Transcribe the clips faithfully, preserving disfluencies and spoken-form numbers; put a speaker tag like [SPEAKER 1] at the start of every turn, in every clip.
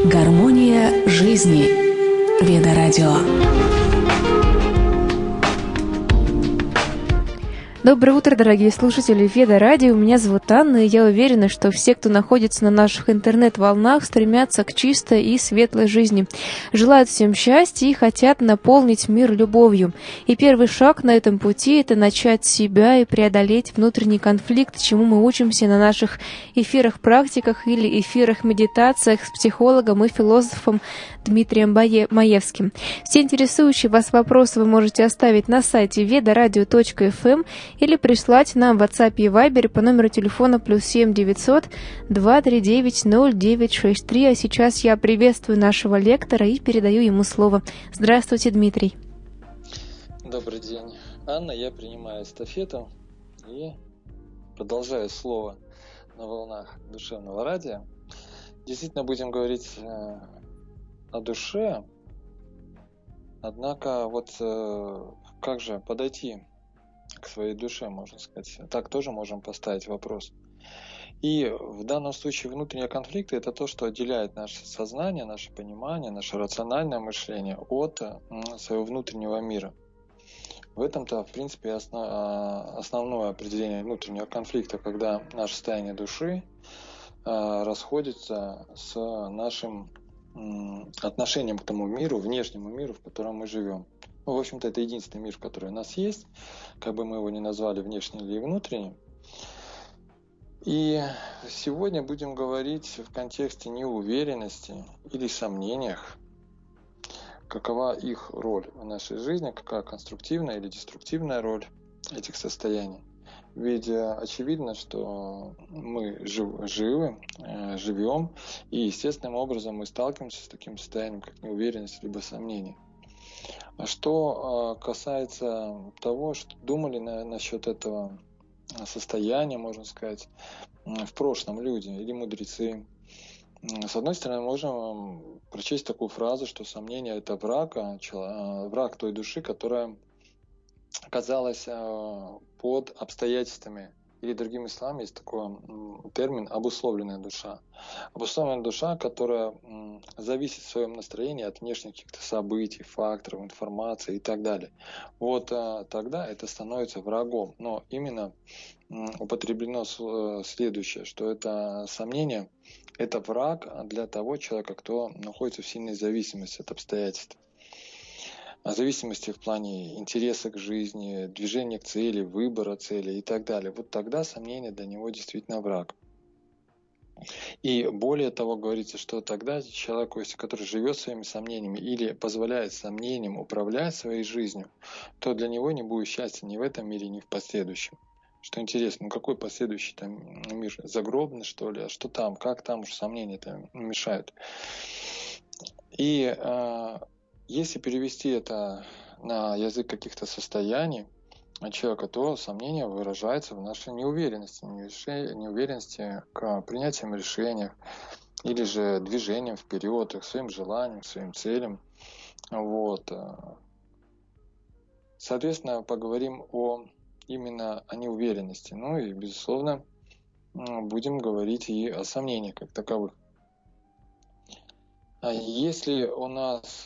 [SPEAKER 1] Гармония жизни. Веда Радио.
[SPEAKER 2] Доброе утро, дорогие слушатели Веда Радио. Меня зовут Анна, и я уверена, что все, кто находится на наших интернет-волнах, стремятся к чистой и светлой жизни, желают всем счастья и хотят наполнить мир любовью. И первый шаг на этом пути — это начать с себя и преодолеть внутренний конфликт, чему мы учимся на наших эфирах-практиках или эфирах-медитациях с психологом и философом Дмитрием Маевским. Все интересующие вас вопросы вы можете оставить на сайте веда радио точка эф эм или прислать нам в WhatsApp и Viber по номеру телефона плюс семь девятьсот два три девять ноль девять шесть три. А сейчас я приветствую нашего лектора и передаю ему слово. Здравствуйте, Дмитрий.
[SPEAKER 3] Добрый день, Анна. Я принимаю эстафету и продолжаю слово на волнах душевного радио. Действительно, будем говорить э, о душе, однако вот э, как же подойти к своей душе, можно сказать. Так тоже можем поставить вопрос. И в данном случае внутренние конфликты — это то, что отделяет наше сознание, наше понимание, наше рациональное мышление от своего внутреннего мира. В этом-то, в принципе, основ, основное определение внутреннего конфликта, когда наше состояние души расходится с нашим отношением к тому миру, внешнему миру, в котором мы живем. Ну, в общем-то, это единственный мир, который у нас есть, как бы мы его ни назвали, внешний или внутренний. И сегодня будем говорить в контексте неуверенности или сомнениях, какова их роль в нашей жизни, какая конструктивная или деструктивная роль этих состояний. Ведь очевидно, что мы жив, живы, живем, и естественным образом мы сталкиваемся с таким состоянием, как неуверенность либо сомнение. А что касается того, что думали на, насчет этого состояния, можно сказать, в прошлом люди или мудрецы. С одной стороны, можем прочесть такую фразу, что сомнение — это враг, враг той души, которая оказалась под обстоятельствами. Или другими словами, есть такой термин «обусловленная душа». Обусловленная душа, которая зависит в своем настроении от внешних каких-то событий, факторов, информации и так далее. Вот тогда это становится врагом. Но именно употреблено следующее, что это сомнение — это враг для того человека, кто находится в сильной зависимости от обстоятельств. Зависимости в плане интереса к жизни, движения к цели, выбора цели и так далее. Вот тогда сомнение для него действительно враг. И более того, говорится, что тогда человек, который живет своими сомнениями или позволяет сомнениям управлять своей жизнью, то для него не будет счастья ни в этом мире, ни в последующем. Что интересно, ну какой последующий там мир? Загробный, что ли? А что там? Как там уже сомнения-то мешают? И если перевести это на язык каких-то состояний человека, то сомнение выражается в нашей неуверенности, неуверенности к принятиям решений или же движением вперед, к своим желаниям, к своим целям. Вот. Соответственно, поговорим о, именно о неуверенности. Ну и, безусловно, будем говорить и о сомнениях как таковых. Если у нас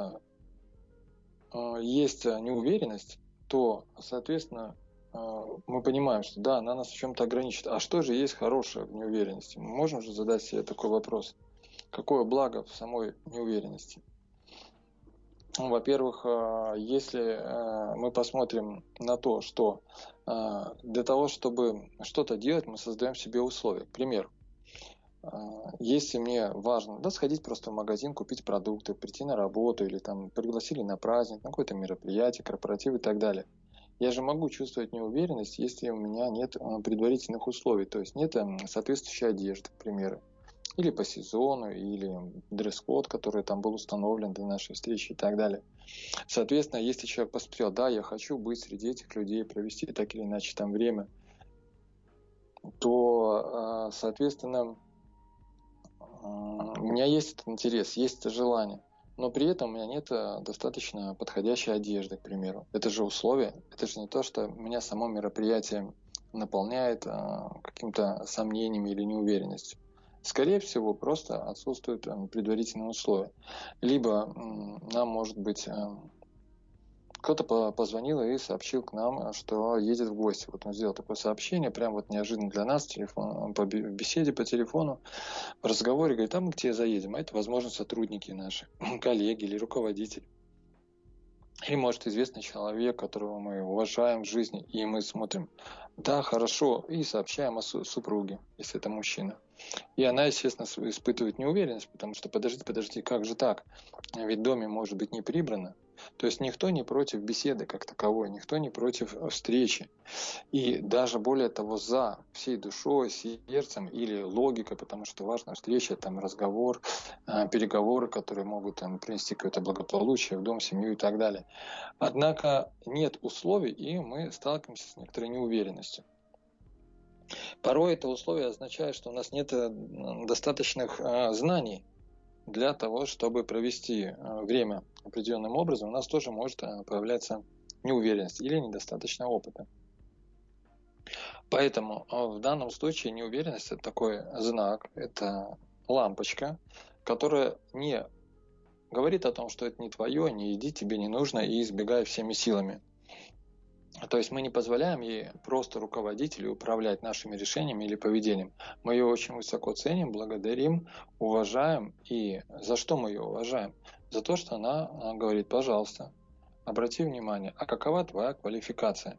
[SPEAKER 3] есть неуверенность, то, соответственно, мы понимаем, что да, она нас в чем-то ограничит. А что же есть хорошее в неуверенности? Мы можем же задать себе такой вопрос. Какое благо в самой неуверенности? Во-первых, если мы посмотрим на то, что для того, чтобы что-то делать, мы создаем себе условия. К примеру, если мне важно, да, сходить просто в магазин, купить продукты, прийти на работу или там пригласили на праздник, на какое-то мероприятие, корпоратив и так далее. Я же могу чувствовать неуверенность, если у меня нет предварительных условий, то есть нет соответствующей одежды, к примеру, или по сезону, или дресс-код, который там был установлен для нашей встречи и так далее. Соответственно, если человек посмотрел, да, я хочу быть среди этих людей, провести так или иначе там время, то, соответственно, у меня есть этот интерес, есть это желание, но при этом у меня нет достаточно подходящей одежды, к примеру. Это же условие, это же не то, что меня само мероприятие наполняет каким-то сомнениями или неуверенностью. Скорее всего, просто отсутствуют предварительные условия. Либо нам, может быть, кто-то позвонил и сообщил к нам, что едет в гости. Вот он сделал такое сообщение, прям вот неожиданно для нас, телефон, по беседе по телефону, в разговоре, говорит, а мы к тебе заедем. А это, возможно, сотрудники наши, коллеги или руководители. Или, может, известный человек, которого мы уважаем в жизни, и мы смотрим, да, хорошо, и сообщаем о супруге, если это мужчина. И она, естественно, испытывает неуверенность, потому что, подождите, подождите, как же так? Ведь в доме может быть не прибрано. То есть никто не против беседы как таковой, никто не против встречи. И даже более того, за всей душой, сердцем или логикой, потому что важна встреча, там, разговор, переговоры, которые могут там, принести какое-то благополучие в дом, семью и так далее. Однако нет условий, и мы сталкиваемся с некоторой неуверенностью. Порой это условие означает, что у нас нет достаточных знаний для того, чтобы провести время определенным образом. У нас тоже может появляться неуверенность или недостаточно опыта. Поэтому в данном случае неуверенность – это такой знак, это лампочка, которая не говорит о том, что это не твое, не иди, тебе не нужно и избегай всеми силами. То есть мы не позволяем ей просто руководить или управлять нашими решениями или поведением. Мы ее очень высоко ценим, благодарим, уважаем. И за что мы ее уважаем? За то, что она говорит, пожалуйста, обрати внимание, а какова твоя квалификация?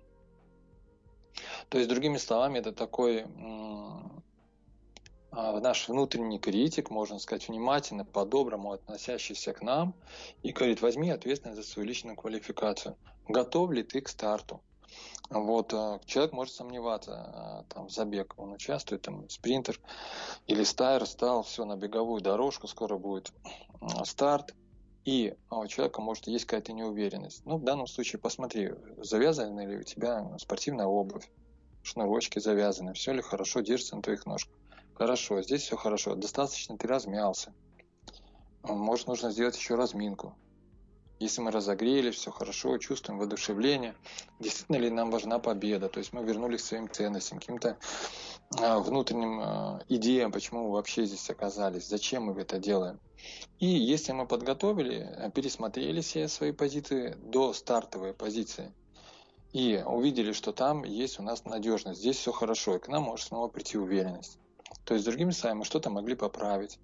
[SPEAKER 3] То есть, другими словами, это такой наш внутренний критик, можно сказать, внимательно, по-доброму относящийся к нам и говорит, возьми ответственность за свою личную квалификацию. Готов ли ты к старту? Вот, человек может сомневаться, там, забег, он участвует, там, спринтер или стайер, стал, все, на беговую дорожку, скоро будет старт, и у человека может есть какая-то неуверенность. Ну, в данном случае посмотри, завязана ли у тебя спортивная обувь, шнурочки завязаны, все ли хорошо держится на твоих ножках. Хорошо, здесь все хорошо, достаточно ты размялся. Может, нужно сделать еще разминку. Если мы разогрелись, все хорошо, чувствуем воодушевление, действительно ли нам важна победа, то есть мы вернулись к своим ценностям, каким-то внутренним идеям, почему мы вообще здесь оказались, зачем мы это делаем. И если мы подготовили, пересмотрели все свои позиции до стартовой позиции, и увидели, что там есть у нас надежность, здесь все хорошо, и к нам может снова прийти уверенность. То есть, другими словами, мы что-то могли поправить,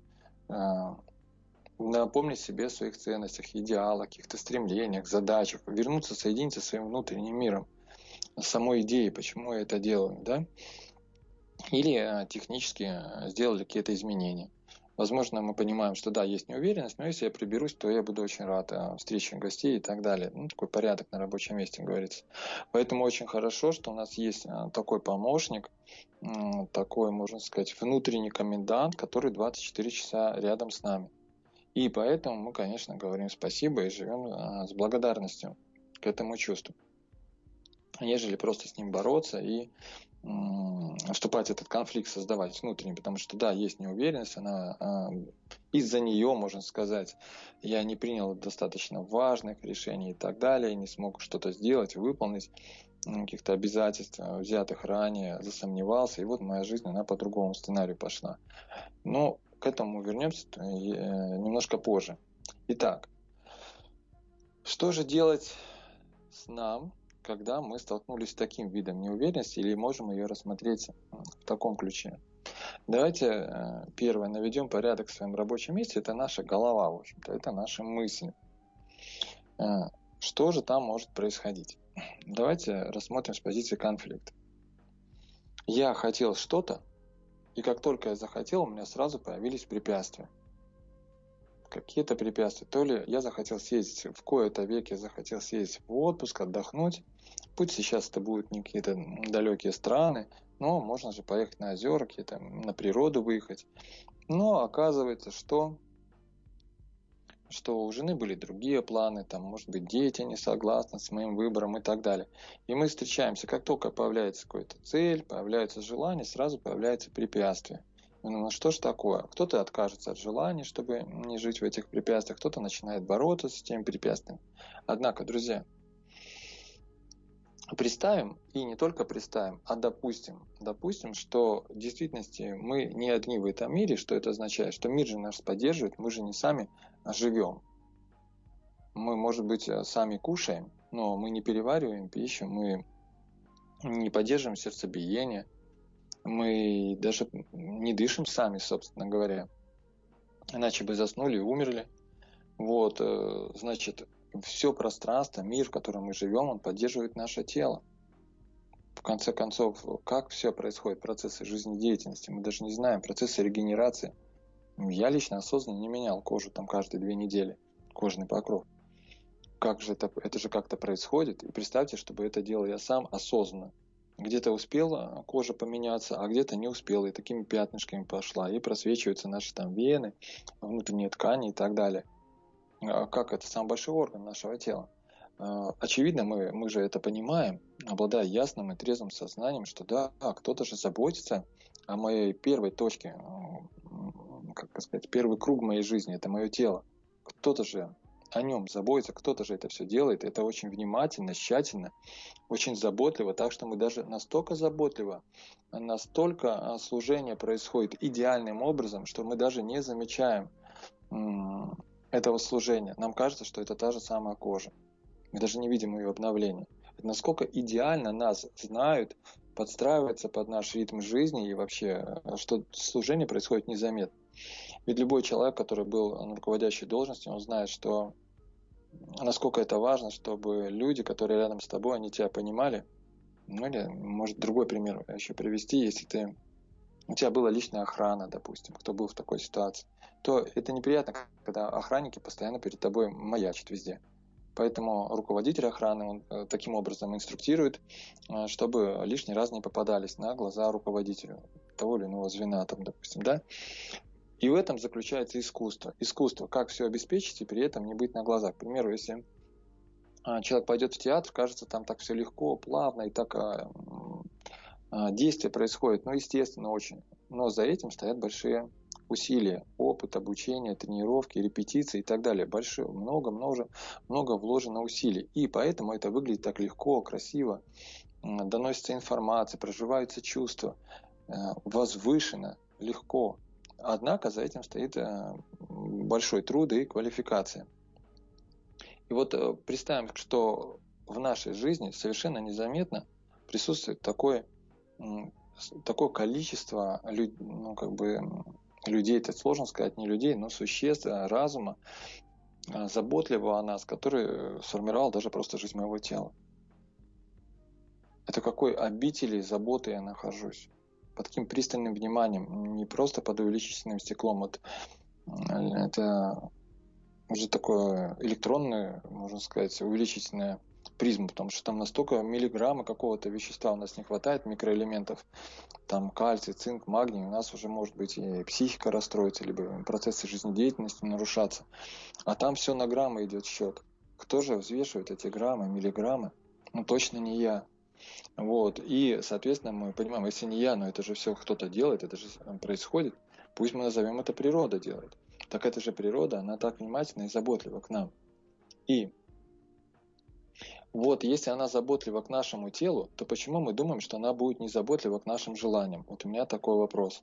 [SPEAKER 3] напомнить себе о своих ценностях, идеалах, каких-то стремлениях, задачах, вернуться, соединиться со своим внутренним миром, с самой идеей, почему я это делаю, да? Или технически сделали какие-то изменения. Возможно, мы понимаем, что да, есть неуверенность, но если я приберусь, то я буду очень рад встрече гостей и так далее. Ну, такой порядок на рабочем месте, говорится. Поэтому очень хорошо, что у нас есть такой помощник, такой, можно сказать, внутренний комендант, который двадцать четыре часа рядом с нами. И поэтому мы, конечно, говорим спасибо и живем с благодарностью к этому чувству, нежели просто с ним бороться и вступать в этот конфликт, создавать внутренний, потому что, да, есть неуверенность, она из-за нее, можно сказать, я не принял достаточно важных решений и так далее, не смог что-то сделать, выполнить, каких-то обязательств, взятых ранее, засомневался, и вот моя жизнь, она по другому сценарию пошла. Но к этому вернемся немножко позже. Итак, что же делать с нам, когда мы столкнулись с таким видом неуверенности, или можем ее рассмотреть в таком ключе? Давайте первое, наведем порядок в своем рабочем месте. Это наша голова, в общем-то, это наши мысли. Что же там может происходить? Давайте рассмотрим с позиции конфликта. Я хотел что-то, и как только я захотел, у меня сразу появились препятствия. Какие-то препятствия. То ли я захотел съездить в кои-то веке, захотел съездить в отпуск, отдохнуть. Пусть сейчас это будут не какие-то далекие страны, но можно же поехать на озера, какие-то, на природу выехать. Но оказывается, что, что у жены были другие планы, там, может быть, дети не согласны с моим выбором и так далее. И мы встречаемся, как только появляется какая-то цель, появляется желание, сразу появляется препятствие. Ну что ж такое? Кто-то откажется от желания, чтобы не жить в этих препятствиях, кто-то начинает бороться с этими препятствиями. Однако, друзья, представим, и не только представим, а допустим, допустим, что в действительности мы не одни в этом мире. Что это означает? Что мир же нас поддерживает, мы же не сами живем. Мы, может быть, сами кушаем, но мы не перевариваем пищу, мы не поддерживаем сердцебиение, мы даже не дышим сами, собственно говоря. Иначе бы заснули и умерли. Вот, значит, все пространство, мир, в котором мы живем, он поддерживает наше тело. В конце концов, как все происходит, процессы жизнедеятельности, мы даже не знаем, процессы регенерации. Я лично осознанно не менял кожу там каждые две недели, кожный покров. Как же это, это же как-то происходит. И представьте, чтобы это делал я сам осознанно. Где-то успела кожа поменяться, а где-то не успела, и такими пятнышками пошла, и просвечиваются наши там вены, внутренние ткани и так далее. Как это самый большой орган нашего тела. Очевидно, мы, мы же это понимаем, обладая ясным и трезвым сознанием, что да, кто-то же заботится о моей первой точке, как сказать, первый круг моей жизни, это мое тело. Кто-то же о нем заботится, кто-то же это все делает, это очень внимательно, тщательно, очень заботливо, так что мы даже настолько заботливо, настолько служение происходит идеальным образом, что мы даже не замечаем этого служения. Нам кажется, что это та же самая кожа. Мы даже не видим ее обновления. Это насколько идеально нас знают, подстраиваются под наш ритм жизни и вообще, что служение происходит незаметно. Ведь любой человек, который был на руководящей должности, он знает, что насколько это важно, чтобы люди, которые рядом с тобой, они тебя понимали. Ну или, может, другой пример еще привести, если ты, у тебя была личная охрана, допустим, кто был в такой ситуации, то это неприятно, когда охранники постоянно перед тобой маячат везде. Поэтому руководитель охраны он таким образом инструктирует, чтобы лишний раз не попадались на глаза руководителю того или иного звена, там, допустим, да. И в этом заключается искусство. Искусство, как все обеспечить и при этом не быть на глазах. К примеру, если человек пойдет в театр, кажется, там так все легко, плавно, и так действие происходит, ну, естественно, очень. Но за этим стоят большие усилия, опыт, обучение, тренировки, репетиции и так далее. Большое, много, много, много вложено усилий. И поэтому это выглядит так легко, красиво, доносится информация, проживаются чувства, возвышенно, легко. Однако за этим стоит большой труд и квалификация. И вот представим, что в нашей жизни совершенно незаметно присутствует такое, такое количество ну, как бы, людей, это сложно сказать, не людей, но существ, разума, заботливого о нас, который сформировал даже просто жизнь моего тела. Это какой обители заботы я нахожусь. Под таким пристальным вниманием, не просто под увеличительным стеклом. Вот, это уже такое электронное, можно сказать, увеличительное призма, потому что там настолько миллиграмма какого-то вещества у нас не хватает, микроэлементов, там кальций, цинк, магний, у нас уже может быть и психика расстроится, либо процессы жизнедеятельности нарушаться. А там все на граммы идет счет. Кто же взвешивает эти граммы, миллиграммы? Ну точно не я. Вот. И, соответственно, мы понимаем, если не я, но это же все кто-то делает, это же происходит, пусть мы назовем это природа делает. Так это же природа, она так внимательна и заботлива к нам. И вот если она заботлива к нашему телу, то почему мы думаем, что она будет не заботлива к нашим желаниям? Вот у меня такой вопрос.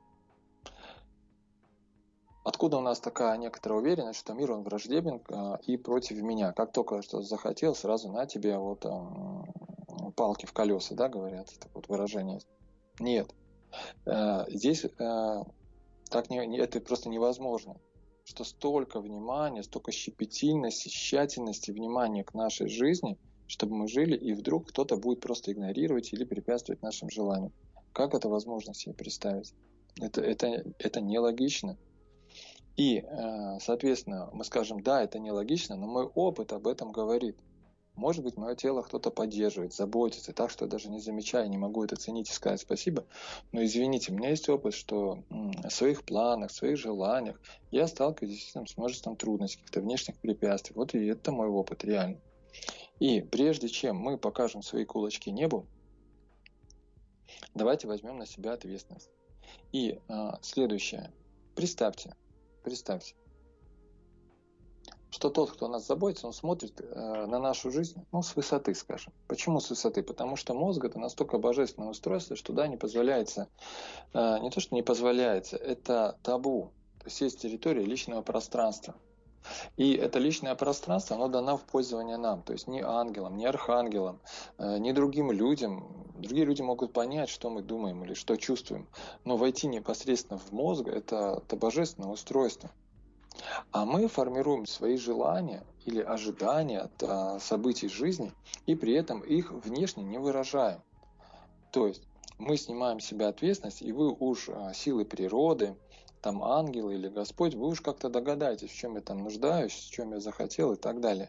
[SPEAKER 3] Откуда у нас такая некоторая уверенность, что мир он враждебен и против меня? Как только что захотел, сразу на тебе вот палки в колеса, да, говорят, это вот выражение. Нет. Здесь так не, это просто невозможно. Что столько внимания, столько щепетильности, тщательности, внимания к нашей жизни, чтобы мы жили, и вдруг кто-то будет просто игнорировать или препятствовать нашим желаниям. Как это возможно себе представить? Это, это, это нелогично. И, соответственно, мы скажем, да, это нелогично, но мой опыт об этом говорит. Может быть, мое тело кто-то поддерживает, заботится, так что я даже не замечаю, не могу это ценить и сказать спасибо. Но извините, у меня есть опыт, что в своих планах, в своих желаниях я сталкиваюсь действительно с множеством трудностей, каких-то внешних препятствий. Вот и это мой опыт, реально. И прежде чем мы покажем свои кулачки небу, давайте возьмем на себя ответственность. И а, следующее. Представьте, представьте, что тот, кто о нас заботится, он смотрит э, на нашу жизнь, ну, с высоты, скажем. Почему с высоты? Потому что мозг – это настолько божественное устройство, что туда не позволяется, э, не то, что не позволяется, это табу. То есть есть территория личного пространства. И это личное пространство, оно дано в пользование нам. То есть ни ангелам, ни архангелам, э, ни другим людям. Другие люди могут понять, что мы думаем или что чувствуем. Но войти непосредственно в мозг – это, это божественное устройство. А мы формируем свои желания или ожидания от а, событий жизни, и при этом их внешне не выражаем. То есть мы снимаем с себя ответственность, и вы уж а, силы природы, там ангелы или Господь, вы уж как-то догадаетесь, в чем я там нуждаюсь, в чем я захотел и так далее.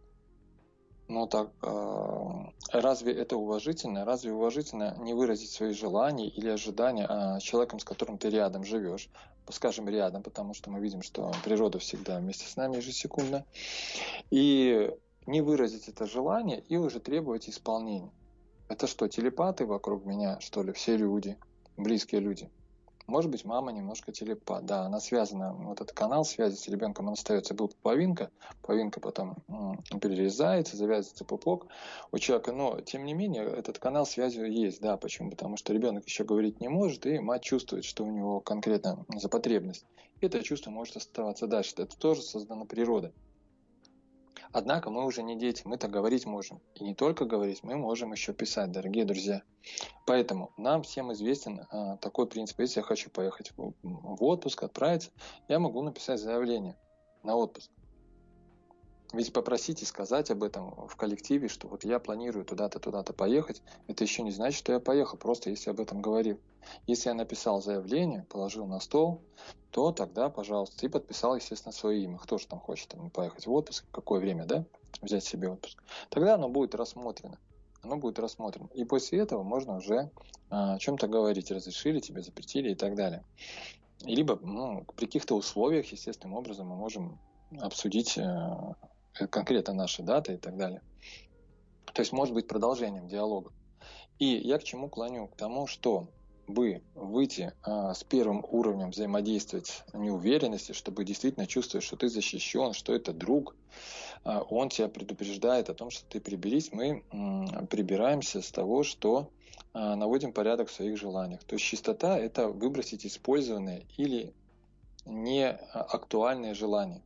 [SPEAKER 3] Но так, э, разве это уважительно? Разве уважительно не выразить свои желания или ожидания а, человеком, с которым ты рядом живешь? Скажем, рядом, потому что мы видим, что природа всегда вместе с нами ежесекундно. И не выразить это желание и уже требовать исполнения. Это что, телепаты вокруг меня, что ли? Все люди, близкие люди. Может быть, мама немножко телепат. Да, она связана, вот этот канал связи с ребенком, он остается, был половинка, половинка потом перерезается, завязывается пупок у человека, но, тем не менее, этот канал связи есть, да, почему? Потому что ребенок еще говорить не может, и мать чувствует, что у него конкретно за потребность. И это чувство может оставаться дальше, это тоже создано природой. Однако мы уже не дети, мы-то говорить можем. И не только говорить, мы можем еще писать, дорогие друзья. Поэтому нам всем известен а, такой принцип. Если я хочу поехать в, в отпуск, отправиться, я могу написать заявление на отпуск. Ведь попросить и сказать об этом в коллективе, что вот я планирую туда-то, туда-то поехать, это еще не значит, что я поехал, просто если об этом говорил. Если я написал заявление, положил на стол, то тогда, пожалуйста, и подписал, естественно, свое имя. Кто же там хочет там, поехать в отпуск, в какое время, да, взять себе отпуск. Тогда оно будет рассмотрено. Оно будет рассмотрено. И после этого можно уже а, о чем-то говорить, разрешили тебе, запретили и так далее. И либо ну, при каких-то условиях, естественным образом, мы можем обсудить а, конкретно наши даты и так далее. То есть может быть продолжением диалога. И я к чему клоню? К тому, что бы выйти а, с первым уровнем взаимодействовать неуверенности, чтобы действительно чувствовать, что ты защищен, что это друг, а, он тебя предупреждает о том, что ты приберись, мы м, прибираемся с того, что а, наводим порядок в своих желаниях. То есть чистота – это выбросить использованные или не актуальные желания.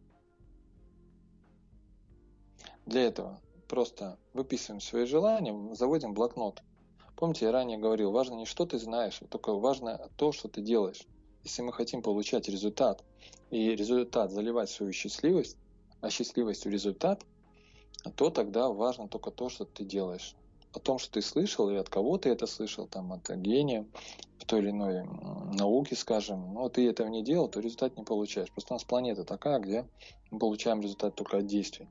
[SPEAKER 3] Для этого просто выписываем свои желания, заводим блокнот. Помните, я ранее говорил, важно не что ты знаешь, а только важно то, что ты делаешь. Если мы хотим получать результат, и результат заливать в свою счастливость, а счастливость в результат, то тогда важно только то, что ты делаешь. О том, что ты слышал, и от кого ты это слышал, там, от гения в той или иной науке, скажем, но ты этого не делал, то результат не получаешь. Просто у нас планета такая, где мы получаем результат только от действий.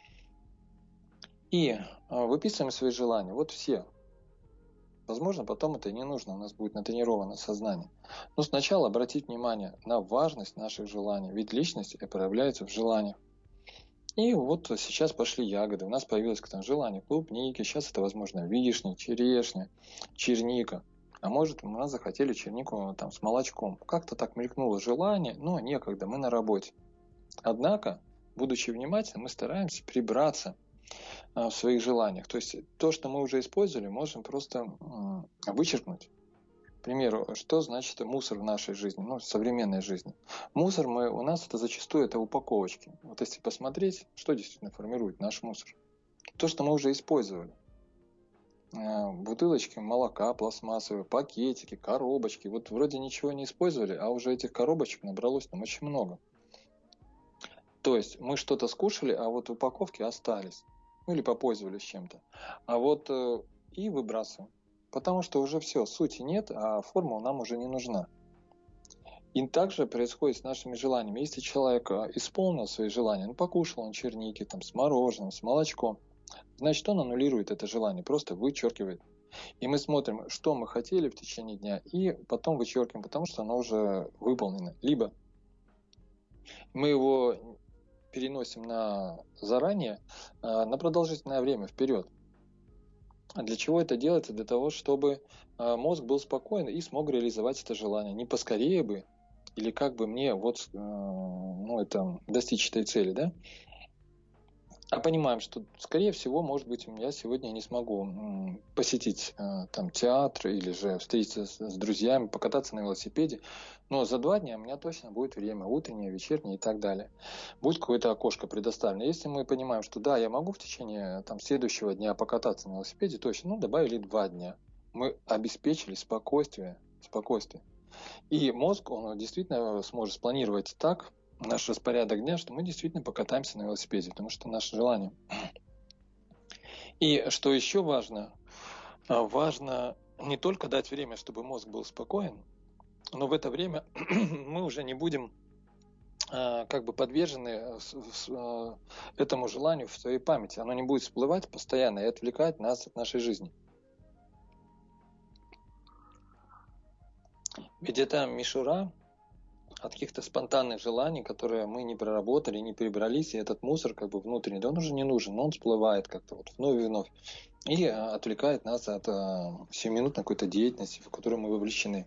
[SPEAKER 3] И выписываем свои желания. Вот все. Возможно, потом это и не нужно, у нас будет натренировано сознание. Но сначала обратить внимание на важность наших желаний, ведь личность проявляется в желаниях. И вот сейчас пошли ягоды, у нас появилось там желание клубники, сейчас это, возможно, вишня, черешня, черника. А может, у нас захотели чернику там, с молочком. Как-то так мелькнуло желание, но некогда, мы на работе. Однако, будучи внимательным, мы стараемся прибраться в своих желаниях. То есть то, что мы уже использовали, можем просто вычеркнуть. К примеру, что значит мусор в нашей жизни, ну, в современной жизни? Мусор мы, у нас это зачастую это упаковочки. Вот если посмотреть, что действительно формирует наш мусор. То, что мы уже использовали. Бутылочки молока пластмассовые, пакетики, коробочки. Вот вроде ничего не использовали, а уже этих коробочек набралось там очень много. То есть мы что-то скушали, а вот упаковки остались. Ну или попользовались чем-то. А вот э, и выбрасываем. Потому что уже все, сути нет, а формула нам уже не нужна. И также происходит с нашими желаниями. Если человек исполнил свои желания, ну покушал он черники там, с мороженым, с молочком, значит он аннулирует это желание, просто вычеркивает. И мы смотрим, что мы хотели в течение дня, и потом вычеркиваем, потому что оно уже выполнено. Либо мы его переносим на заранее, на продолжительное время вперед. А для чего это делается? Для того, чтобы мозг был спокоен и смог реализовать это желание. Не поскорее бы, или как бы мне вот, ну, это, достичь этой цели, да? А понимаем, что, скорее всего, может быть, я сегодня не смогу посетить там театр или же встретиться с, с друзьями, покататься на велосипеде, но за два дня у меня точно будет время, утреннее, вечернее и так далее. Будет какое-то окошко предоставлено. Если мы понимаем, что да, я могу в течение там, следующего дня покататься на велосипеде, точно, ну, добавили два дня. Мы обеспечили спокойствие, спокойствие. И мозг, он действительно сможет спланировать так, наш распорядок дня, что мы действительно покатаемся на велосипеде, потому что наше желание. И что еще важно, важно не только дать время, чтобы мозг был спокоен, но в это время мы уже не будем как бы подвержены этому желанию в своей памяти. Оно не будет всплывать постоянно и отвлекать нас от нашей жизни. Ведь это мишура от каких-то спонтанных желаний, которые мы не проработали, не прибрались, и этот мусор как бы внутренний, да он уже не нужен, но он всплывает как-то вот вновь и вновь и отвлекает нас от сиюминутной какой-то деятельности, в которую мы вовлечены.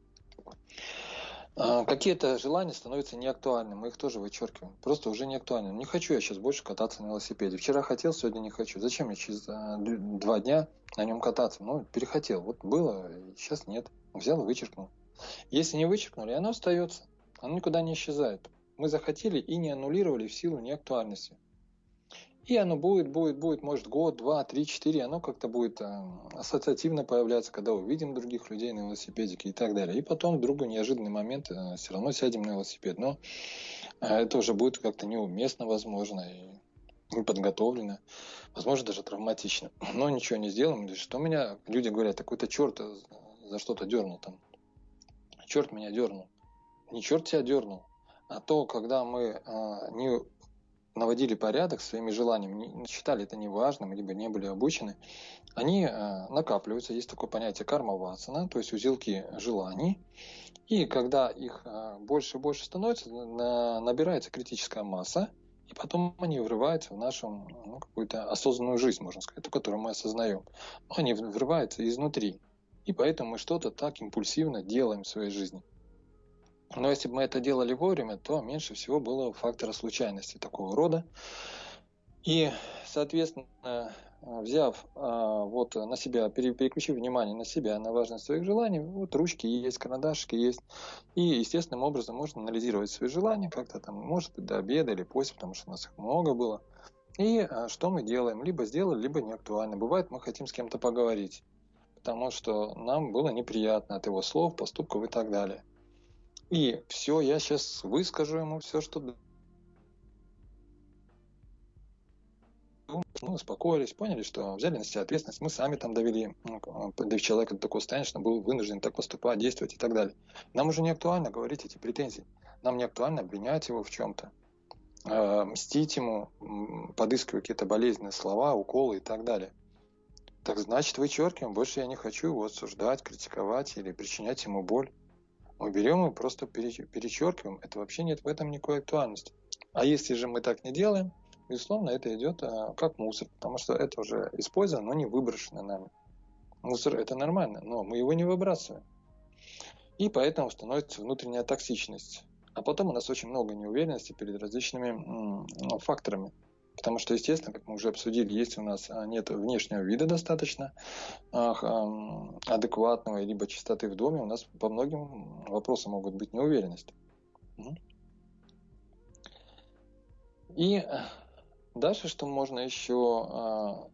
[SPEAKER 3] Какие-то желания становятся неактуальными, мы их тоже вычеркиваем, просто уже не актуальны. Не хочу я сейчас больше кататься на велосипеде. Вчера хотел, сегодня не хочу. Зачем мне через два дня на нем кататься? Ну, перехотел. Вот было, сейчас нет. Взял и вычеркнул. Если не вычеркнули, оно остается. Оно никуда не исчезает. Мы захотели и не аннулировали в силу неактуальности. И оно будет, будет, будет, может, год, два, три, четыре, оно как-то будет ассоциативно появляться, когда увидим других людей на велосипедике и так далее. И потом вдруг в неожиданный момент все равно сядем на велосипед. Но это уже будет как-то неуместно, возможно, и неподготовлено, возможно, даже травматично. Но ничего не сделаем. Что меня люди говорят, такой-то черт за что-то дернул там. Черт меня дернул. Не черт тебя дернул, а то, когда мы а, не наводили порядок своими желаниями, не считали это неважным, либо не были обучены, они а, накапливаются. Есть такое понятие карма-васана, то есть узелки желаний. И когда их а, больше и больше становится, на, набирается критическая масса, и потом они врываются в нашу ну, какую-то осознанную жизнь, можно сказать, ту, которую мы осознаем. Но они врываются изнутри. И поэтому мы что-то так импульсивно делаем в своей жизни. Но если бы мы это делали вовремя, то меньше всего было фактора случайности такого рода. И, соответственно, взяв вот на себя, переключив внимание на себя, на важность своих желаний, вот ручки есть, карандашики есть. И естественным образом можно анализировать свои желания, как-то там, может быть, до обеда или после, потому что у нас их много было. И что мы делаем? Либо сделали, либо не актуально. Бывает, мы хотим с кем-то поговорить, потому что нам было неприятно от его слов, поступков и так далее. И все, я сейчас выскажу ему все, что мы успокоились, поняли, что взяли на себя ответственность, мы сами там довели, довели человека до такого состояния, что он был вынужден так поступать, действовать и так далее. Нам уже не актуально говорить эти претензии, нам не актуально обвинять его в чем-то, мстить ему, подыскивать какие-то болезненные слова, уколы и так далее. Так значит, вычеркиваем, больше я не хочу его осуждать, критиковать или причинять ему боль. Мы берем и просто перечеркиваем. Это вообще нет в этом никакой актуальности. А если же мы так не делаем, безусловно, это идет а, как мусор, потому что это уже использовано, но не выброшено нами. Мусор – это нормально, но мы его не выбрасываем. И поэтому становится внутренняя токсичность. А потом у нас очень много неуверенности перед различными м, ну, факторами. Потому что, естественно, как мы уже обсудили, если у нас нет внешнего вида достаточно адекватного, либо чистоты в доме, у нас по многим вопросам могут быть неуверенности. И дальше, что можно еще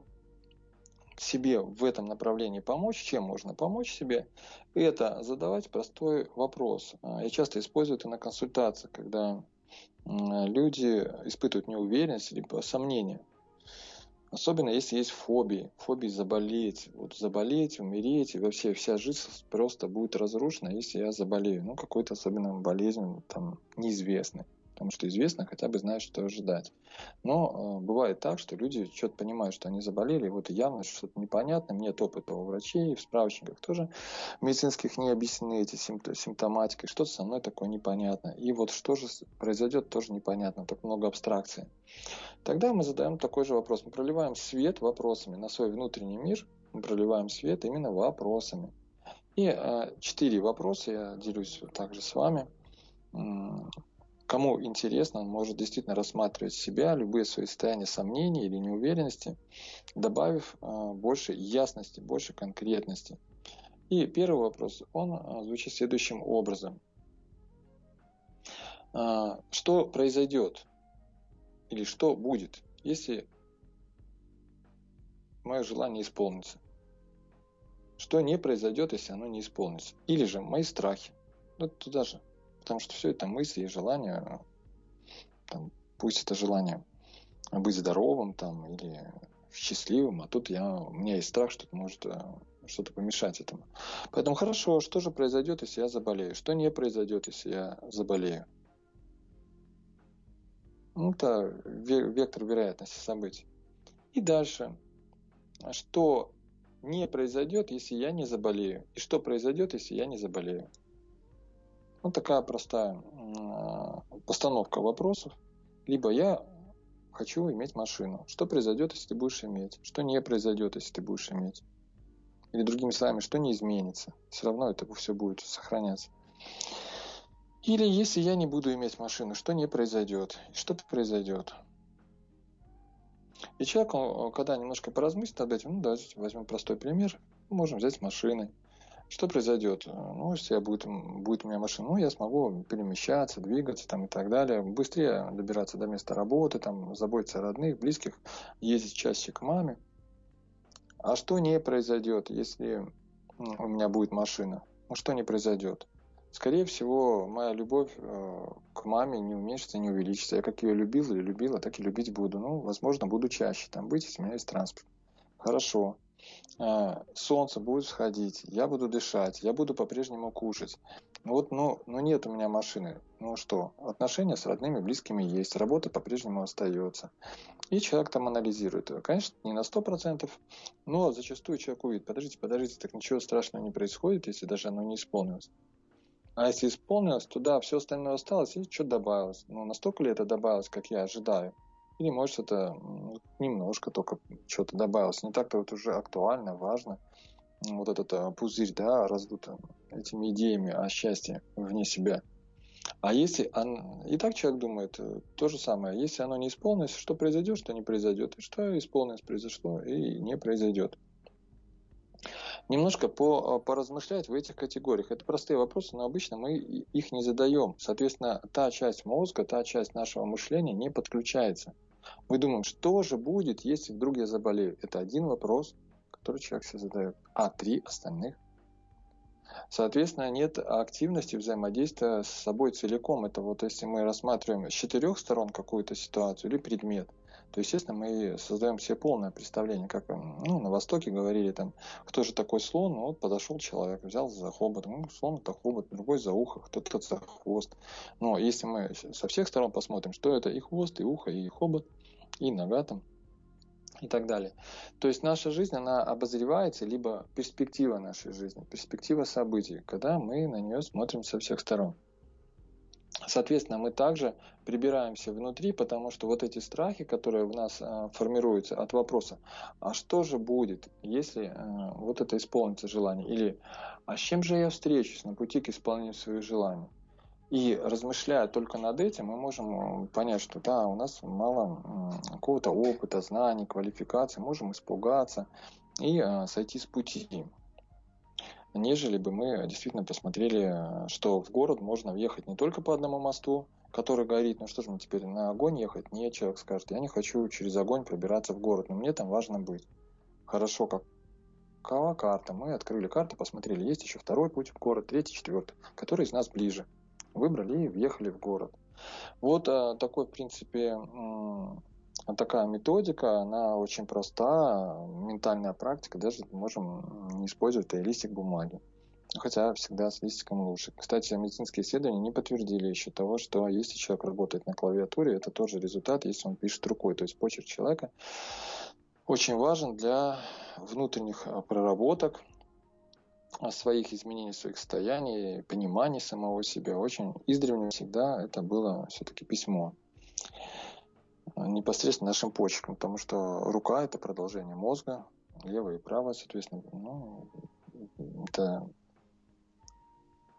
[SPEAKER 3] себе в этом направлении помочь, чем можно помочь себе, это задавать простой вопрос. Я часто использую это на консультациях, когда люди испытывают неуверенность либо сомнения. Особенно если есть фобии. Фобии заболеть. Вот заболеть, умереть, и вообще вся жизнь просто будет разрушена, если я заболею. Ну, какой-то особенно болезнью там неизвестной. Потому что известно, хотя бы знают, что ожидать. Но э, бывает так, что люди что-то понимают, что они заболели, и вот явно что-то непонятно, нет опыта у врачей, в справочниках тоже медицинских не объяснены эти симптоматики, что-то со мной такое непонятно. И вот что же произойдет, тоже непонятно, так много абстракций. Тогда мы задаем такой же вопрос. Мы проливаем свет вопросами на свой внутренний мир, мы проливаем свет именно вопросами. И э, четыре вопроса я делюсь также с вами. Кому интересно, он может действительно рассматривать себя, любые свои состояния сомнений или неуверенности, добавив больше ясности, больше конкретности. И первый вопрос, он звучит следующим образом. Что произойдет или что будет, если мое желание исполнится? Что не произойдет, если оно не исполнится? Или же мои страхи? Ну, туда же. Потому что все это мысли и желания. Там, пусть это желание быть здоровым там, или счастливым, а тут я, у меня есть страх, что это может что-то помешать этому. Поэтому хорошо, что же произойдет, если я заболею? Что не произойдет, если я заболею? Ну, это вектор вероятности событий. И дальше. Что не произойдет, если я не заболею? И что произойдет, если я не заболею? Вот такая простая постановка вопросов. Либо я хочу иметь машину. Что произойдет, если ты будешь иметь? Что не произойдет, если ты будешь иметь? Или другими словами, что не изменится? Все равно это все будет сохраняться. Или если я не буду иметь машину, что не произойдет? И что произойдет? И человек, он, когда немножко поразмыслит об этом, ну давайте возьмем простой пример, можем взять машины. Что произойдет? Ну, если я будет, будет у меня машина, ну, я смогу перемещаться, двигаться там, и так далее, быстрее добираться до места работы, там, заботиться о родных, близких, ездить чаще к маме. А что не произойдет, если у меня будет машина? Ну, что не произойдет? Скорее всего, моя любовь к маме не уменьшится, не увеличится. Я как ее любил или любила, так и любить буду. Ну, возможно, буду чаще там быть, если у меня есть транспорт. Хорошо. Солнце будет всходить, я буду дышать, я буду по-прежнему кушать. Ну вот, ну, ну нет у меня машины. Ну что, отношения с родными, близкими есть, работа по-прежнему остается. И человек там анализирует. Конечно, не на сто процентов, но зачастую человек увидит, подождите, подождите, так ничего страшного не происходит, если даже оно не исполнилось. А если исполнилось, то да, все остальное осталось, и что добавилось. Ну, настолько ли это добавилось, как я ожидаю? Или, может, это немножко только что-то добавилось. Не так-то вот уже актуально, важно. Вот этот пузырь, да, раздут этими идеями о счастье вне себя. А если он... И так человек думает то же самое. Если оно не исполнилось, что произойдет, что не произойдет. И что исполнилось, произошло и не произойдет. Немножко по, поразмышлять в этих категориях. Это простые вопросы, но обычно мы их не задаем. Соответственно, та часть мозга, та часть нашего мышления не подключается. Мы думаем, что же будет, если вдруг я заболею? Это один вопрос, который человек себе задает. А три остальных? Соответственно, нет активности взаимодействия с собой целиком. Это вот если мы рассматриваем с четырех сторон какую-то ситуацию или предмет, то, естественно, мы создаем себе полное представление, как ну, на Востоке говорили, там, кто же такой слон, ну, вот подошел человек, взял за хобот, ну, слон это хобот, другой за ухо, кто-то за хвост. Но если мы со всех сторон посмотрим, что это и хвост, и ухо, и хобот, и нога там, и так далее. То есть наша жизнь, она обозревается, либо перспектива нашей жизни, перспектива событий, когда мы на нее смотрим со всех сторон. Соответственно, мы также прибираемся внутри, потому что вот эти страхи, которые в нас формируются от вопроса, а что же будет, если вот это исполнится желание, или а с чем же я встречусь на пути к исполнению своих желаний. И размышляя только над этим, мы можем понять, что да, у нас мало какого-то опыта, знаний, квалификации, можем испугаться и сойти с пути. Нежели бы мы действительно посмотрели, что в город можно въехать не только по одному мосту, который горит, ну что же мне теперь на огонь ехать? Нет, человек скажет, я не хочу через огонь пробираться в город, но мне там важно быть. Хорошо, какова карта? Мы открыли карту, посмотрели, есть еще второй путь в город, третий, четвертый, который из нас ближе. Выбрали и въехали в город. Вот такой, в принципе, такая методика, она очень проста, ментальная практика, даже можем не использовать и листик бумаги. Хотя всегда с листиком лучше. Кстати, медицинские исследования не подтвердили еще того, что если человек работает на клавиатуре, это тоже результат, если он пишет рукой. То есть почерк человека очень важен для внутренних проработок, своих изменений, своих состояний, понимания самого себя. Очень издревле всегда это было все-таки письмо. Непосредственно нашим почерком, потому что рука – это продолжение мозга, левая и правая, соответственно. Ну, это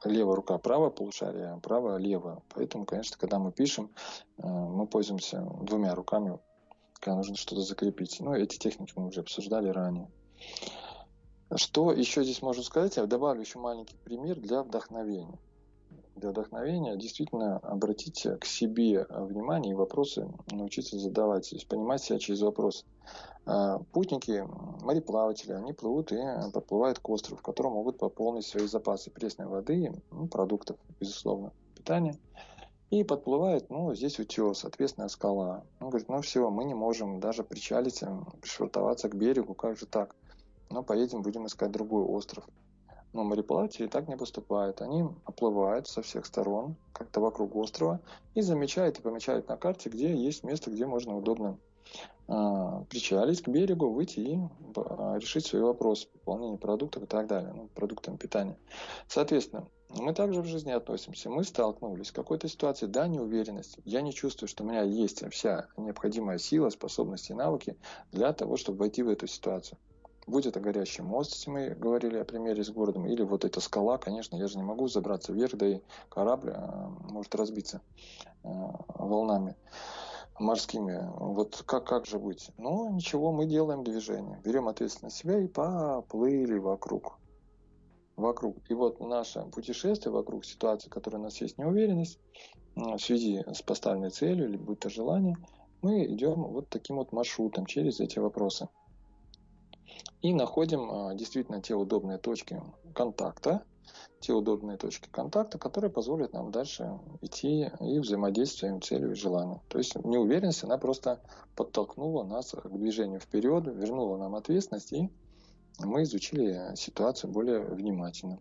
[SPEAKER 3] левая рука правое полушарие, а правое левое. Поэтому, конечно, когда мы пишем, мы пользуемся двумя руками, когда нужно что-то закрепить. Ну, эти техники мы уже обсуждали ранее. Что еще здесь можно сказать? Я добавлю еще маленький пример для вдохновения. Для вдохновения действительно обратите к себе внимание и вопросы научиться задавать, то есть понимать себя через вопрос. Путники, мореплаватели, они плывут и подплывают к острову, в котором могут пополнить свои запасы пресной воды, ну, продуктов, безусловно, питания. И подплывает, ну, здесь утес, соответственно, скала. Он говорит, ну все, мы не можем даже причалить, пришвартоваться к берегу, как же так? Ну, поедем, будем искать другой остров. Но мореплаватели так не поступают. Они оплывают со всех сторон, как-то вокруг острова, и замечают и помечают на карте, где есть место, где можно удобно э, причалить к берегу, выйти и э, решить свои вопросы, пополнение продуктов и так далее, ну, продуктами питания. Соответственно, мы также в жизни относимся. Мы столкнулись с какой-то ситуацией, да, неуверенность. Я не чувствую, что у меня есть вся необходимая сила, способности, навыки для того, чтобы войти в эту ситуацию. Будь это горящий мост, если мы говорили о примере с городом, или вот эта скала, конечно, я же не могу забраться вверх, да и корабль может разбиться волнами морскими. Вот как, как же быть? Ну, ничего, мы делаем движение. Берем ответственность на себя и поплыли вокруг. Вокруг. И вот наше путешествие вокруг ситуации, в которой у нас есть неуверенность, в связи с поставленной целью, или будь то желание, мы идем вот таким вот маршрутом через эти вопросы. И находим действительно те удобные точки контакта, те удобные точки контакта, которые позволят нам дальше идти и взаимодействовать с целью и желанием. То есть неуверенность, она просто подтолкнула нас к движению вперед, вернула нам ответственность, и мы изучили ситуацию более внимательно.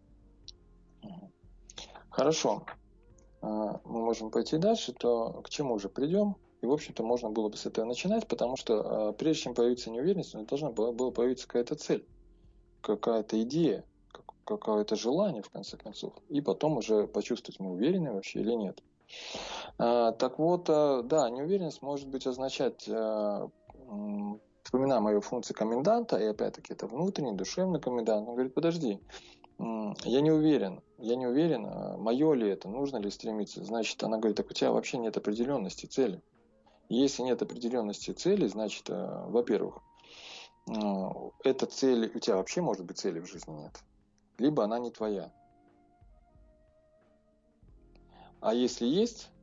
[SPEAKER 3] Хорошо. Мы можем пойти дальше, то к чему же придем? И, в общем-то, можно было бы с этого начинать, потому что прежде чем появится неуверенность, у нас должна была, была появиться какая-то цель, какая-то идея, какое-то желание, в конце концов. И потом уже почувствовать, мы уверены вообще или нет. Так вот, да, неуверенность может быть означать, вспоминаем мою функцию коменданта, и опять-таки это внутренний, душевный комендант. Он говорит, подожди, я не уверен, я не уверен, мое ли это, нужно ли стремиться. Значит, она говорит, так у тебя вообще нет определенности цели. Если нет определенности цели, значит, во-первых, эта цель, у тебя вообще, может быть, цели в жизни нет. Либо она не твоя. А если есть,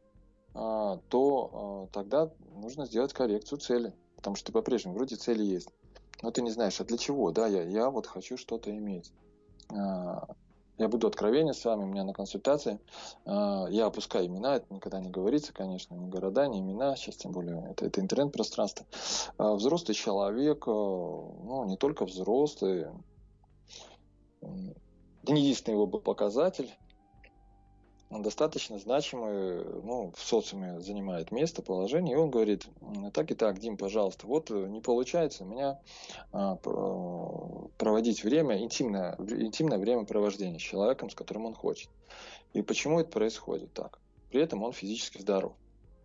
[SPEAKER 3] то тогда нужно сделать коррекцию цели. Потому что ты по-прежнему вроде цели есть. Но ты не знаешь, а для чего? Да, я, я вот хочу что-то иметь. Я буду откровенен с вами, у меня на консультации. Я опускаю имена, это никогда не говорится, конечно, ни города, ни имена, сейчас тем более это, это интернет-пространство. Взрослый человек, ну, не только взрослый, не единственный его был показатель, он достаточно значимый, ну, в социуме занимает место, положение, и он говорит, так и так, Дим, пожалуйста, вот не получается у меня проводить время, интимное, интимное времяпровождение с человеком, с которым он хочет. И почему это происходит так? При этом он физически здоров.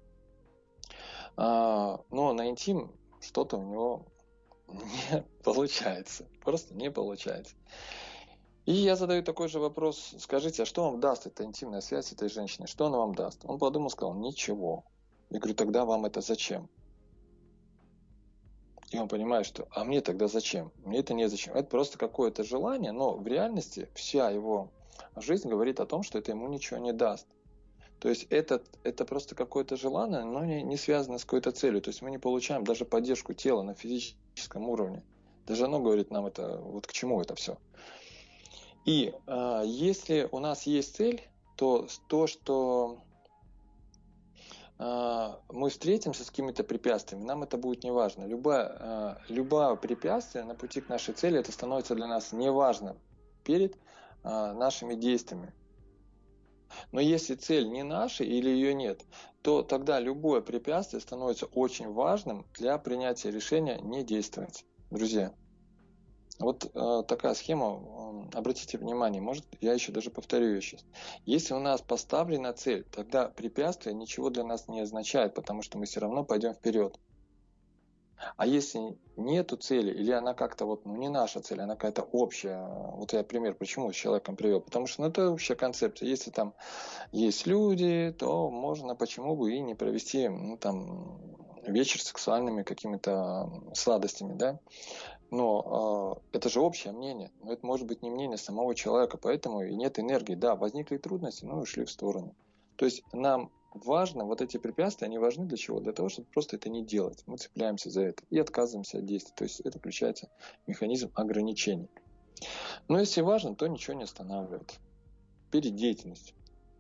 [SPEAKER 3] Но на интим что-то у него не получается, просто не получается. И я задаю такой же вопрос, скажите, а что вам даст эта интимная связь с этой женщиной? Что она вам даст? Он подумал, сказал, ничего. Я говорю, тогда вам это зачем? И он понимает, что, а мне тогда зачем? Мне это не зачем. Это просто какое-то желание, но в реальности вся его жизнь говорит о том, что это ему ничего не даст. То есть это, это просто какое-то желание, но не, не связано с какой-то целью. То есть мы не получаем даже поддержку тела на физическом уровне. Даже оно говорит нам, это, вот к чему это все. И э, если у нас есть цель, то то, что э, мы встретимся с какими-то препятствиями, нам это будет не важно. Любое, э, любое препятствие на пути к нашей цели, это становится для нас неважным перед э, нашими действиями. Но если цель не наша или ее нет, то тогда любое препятствие становится очень важным для принятия решения не действовать. Друзья, вот э, такая схема, э, обратите внимание, может, я еще даже повторю ее сейчас. Если у нас поставлена цель, тогда препятствие ничего для нас не означает, потому что мы все равно пойдем вперед. А если нету цели, или она как-то вот, ну не наша цель, она какая-то общая, вот я пример почему с человеком привел, потому что ну, это общая концепция. Если там есть люди, то можно почему бы и не провести ну, там, вечер с сексуальными какими-то сладостями, да? Но э, это же общее мнение, но это может быть не мнение самого человека, поэтому и нет энергии. Да, возникли трудности, но ушли в сторону. То есть нам важно, вот эти препятствия, они важны для чего? Для того, чтобы просто это не делать. Мы цепляемся за это и отказываемся от действий. То есть это включается механизм ограничений. Но если важно, то ничего не останавливает перед деятельностью.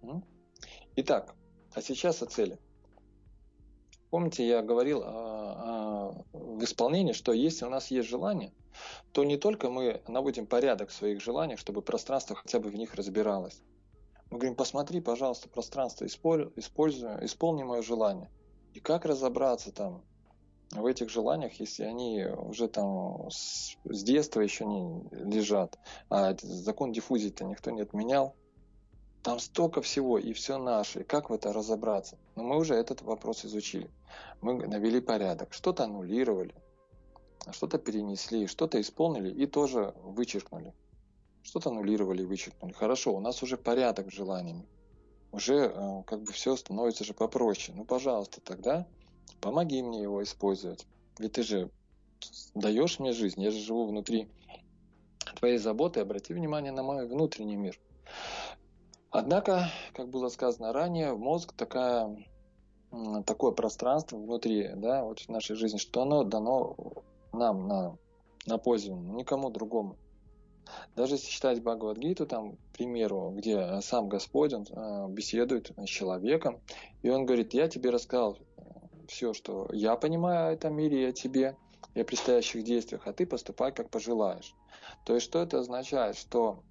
[SPEAKER 3] Итак, а сейчас о цели. Помните, я говорил о, о, в исполнении, что если у нас есть желание, то не только мы наводим порядок в своих желаниях, чтобы пространство хотя бы в них разбиралось. Мы говорим, посмотри, пожалуйста, пространство, используй, исполни мое желание. И как разобраться там в этих желаниях, если они уже там с, с детства еще не лежат, а закон диффузии-то никто не отменял. Там столько всего, и все наше. И как в это разобраться? Но мы уже этот вопрос изучили. Мы навели порядок. Что-то аннулировали, что-то перенесли, что-то исполнили и тоже вычеркнули. Что-то аннулировали и вычеркнули. Хорошо, у нас уже порядок с желаниями. Уже как бы все становится же попроще. Ну, пожалуйста, тогда помоги мне его использовать. Ведь ты же даешь мне жизнь. Я же живу внутри твоей заботы. Обрати внимание на мой внутренний мир. Однако, как было сказано ранее, мозг такая, такое пространство внутри, да, вот в нашей жизни, что оно дано нам на, на пользование, никому другому. Даже если читать Бхагавад-гиту, там, к примеру, где сам Господь, он беседует с человеком, и он говорит, я тебе рассказал все, что я понимаю о этом мире и о тебе, и о предстоящих действиях, а ты поступай, как пожелаешь. То есть, что это означает? Что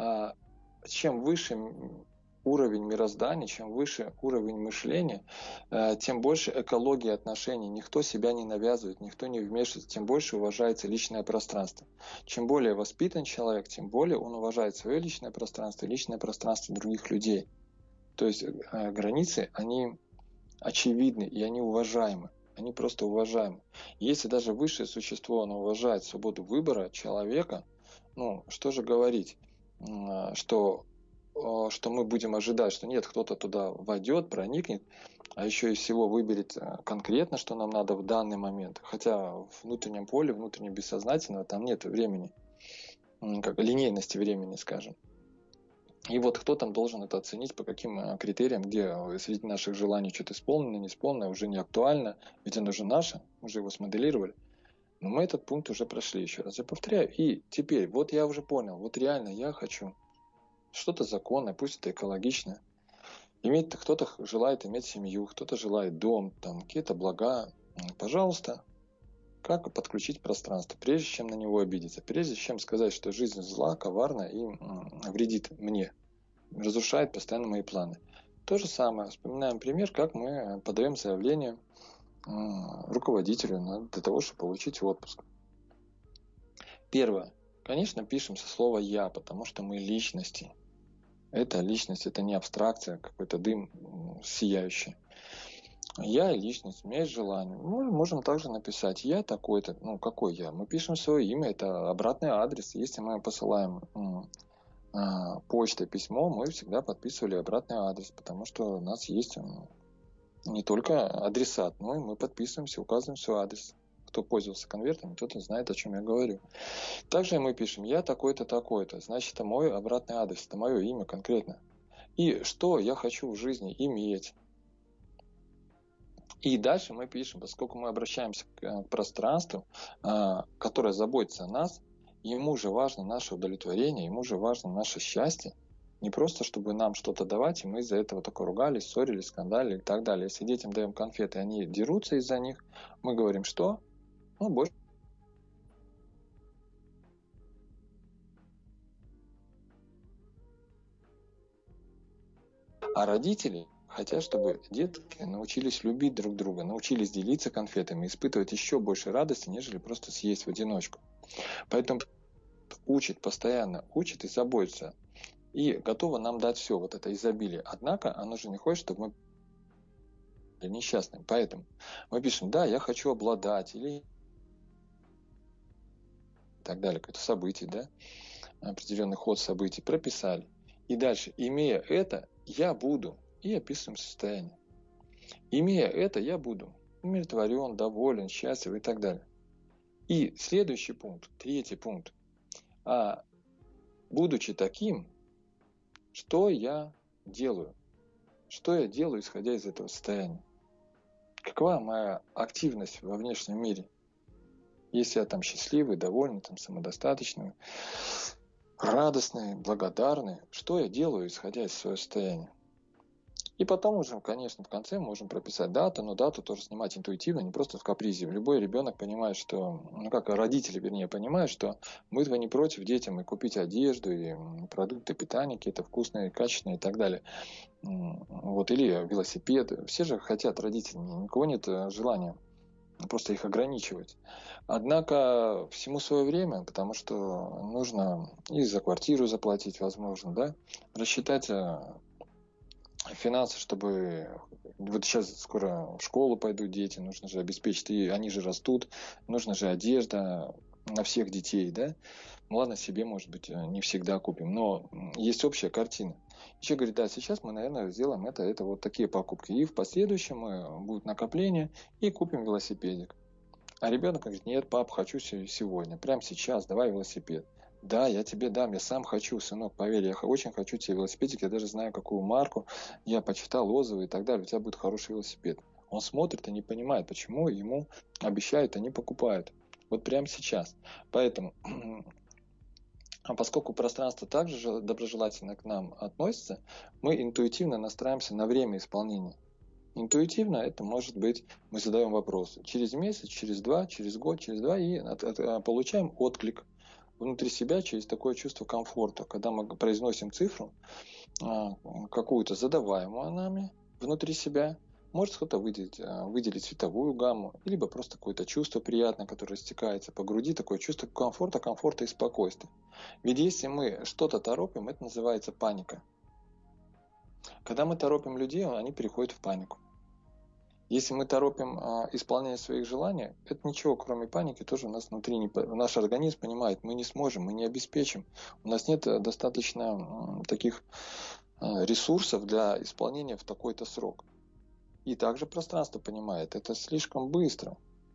[SPEAKER 3] чем выше уровень мироздания, чем выше уровень мышления, тем больше экологии отношений. Никто себя не навязывает, никто не вмешивается, тем больше уважается личное пространство. Чем более воспитан человек, тем более он уважает свое личное пространство и личное пространство других людей. То есть границы, они очевидны и они уважаемы. Они просто уважаемы. Если даже высшее существо, оно уважает свободу выбора человека, ну, что же говорить? Что, что мы будем ожидать, что нет, кто-то туда войдет, проникнет, а еще и всего выберет конкретно, что нам надо в данный момент. Хотя в внутреннем поле, внутреннем бессознательного, там нет времени, как линейности времени, скажем. И вот кто там должен это оценить, по каким критериям, где среди наших желаний что-то исполнено, не исполнено, уже не актуально, ведь оно уже наше, мы уже его смоделировали. Но мы этот пункт уже прошли, еще раз я повторяю. И теперь, вот я уже понял, вот реально я хочу что-то законное, пусть это экологичное. Иметь, кто-то желает иметь семью, кто-то желает дом, там какие-то блага. Пожалуйста, как подключить пространство, прежде чем на него обидеться, прежде чем сказать, что жизнь зла, коварна и вредит мне, разрушает постоянно мои планы. То же самое, вспоминаем пример, как мы подаем заявление руководителю для того, чтобы получить отпуск. Первое. Конечно, пишем со слова «я», потому что мы личности. Это личность, это не абстракция, какой-то дым сияющий. Я личность, у меня есть желание. Мы можем также написать «я такой-то». Ну, какой я? Мы пишем свое имя, это обратный адрес. Если мы посылаем почтой письмо, мы всегда подписывали обратный адрес, потому что у нас есть не только адресат, но и мы подписываемся, указываем свой адрес. Кто пользовался конвертом, тот знает, о чем я говорю. Также мы пишем «я такой-то, такой-то». Значит, это мой обратный адрес, это мое имя конкретно. И что я хочу в жизни иметь. И дальше мы пишем, поскольку мы обращаемся к пространству, которое заботится о нас, ему же важно наше удовлетворение, ему же важно наше счастье. Не просто, чтобы нам что-то давать, и мы из-за этого только ругались, ссорились, скандалили и так далее. Если детям даем конфеты, они дерутся из-за них, мы говорим, что? Ну, больше. А родители хотят, чтобы детки научились любить друг друга, научились делиться конфетами, испытывать еще больше радости, нежели просто съесть в одиночку. Поэтому учит постоянно, учит и заботится. И готова нам дать все, вот это изобилие. Однако оно же не хочет, чтобы мы были несчастными. Поэтому мы пишем, да, я хочу обладать, или так далее, какое-то событие, да, определенный ход событий, прописали. И дальше, имея это, я буду, и описываем состояние. Имея это, я буду умиротворен, доволен, счастлив и так далее. И следующий пункт, третий пункт. А будучи таким, что я делаю? Что я делаю, исходя из этого состояния? Какова моя активность во внешнем мире? Если я там счастливый, довольный, там, самодостаточный, радостный, благодарный, что я делаю, исходя из своего состояния? И потом уже, конечно, в конце можем прописать дату, но дату тоже снимать интуитивно, не просто в капризе. Любой ребенок понимает, что, ну как родители, вернее, понимают, что мы-то не против детям и купить одежду, и продукты питания какие-то вкусные, качественные и так далее. Вот, или велосипед. Все же хотят, родители, никого нет желания просто их ограничивать. Однако всему свое время, потому что нужно и за квартиру заплатить, возможно, да, рассчитать финансы, чтобы вот сейчас скоро в школу пойдут дети, нужно же обеспечить, и они же растут, нужно же одежда на всех детей, да. Ну ладно, себе, может быть, не всегда купим, но есть общая картина. И человек говорит, да, сейчас мы, наверное, сделаем это, это вот такие покупки. И в последующем будут накопления и купим велосипедик. А ребенок говорит, нет, пап, хочу сегодня, прямо сейчас, давай велосипед. Да, я тебе дам, я сам хочу, сынок, поверь, я очень хочу тебе велосипедик, я даже знаю, какую марку, я почитал отзывы и так далее, у тебя будет хороший велосипед. Он смотрит и не понимает, почему ему обещают, а не покупают. Вот прямо сейчас. Поэтому, а поскольку пространство также доброжелательно к нам относится, мы интуитивно настраиваемся на время исполнения. Интуитивно это может быть, мы задаем вопросы. Через месяц, через два, через год, через два и получаем отклик внутри себя через такое чувство комфорта, когда мы произносим цифру какую-то задаваемую нами внутри себя, может кто-то выделить, выделить цветовую гамму, либо просто какое-то чувство приятное, которое растекается по груди, такое чувство комфорта, комфорта и спокойствия. Ведь если мы что-то торопим, это называется паника. Когда мы торопим людей, они переходят в панику. Если мы торопим э, исполнение своих желаний, это ничего, кроме паники, тоже у нас внутри, не, наш организм понимает, мы не сможем, мы не обеспечим. У нас нет достаточно э, таких э, ресурсов для исполнения в такой-то срок. И также пространство понимает, это слишком быстро.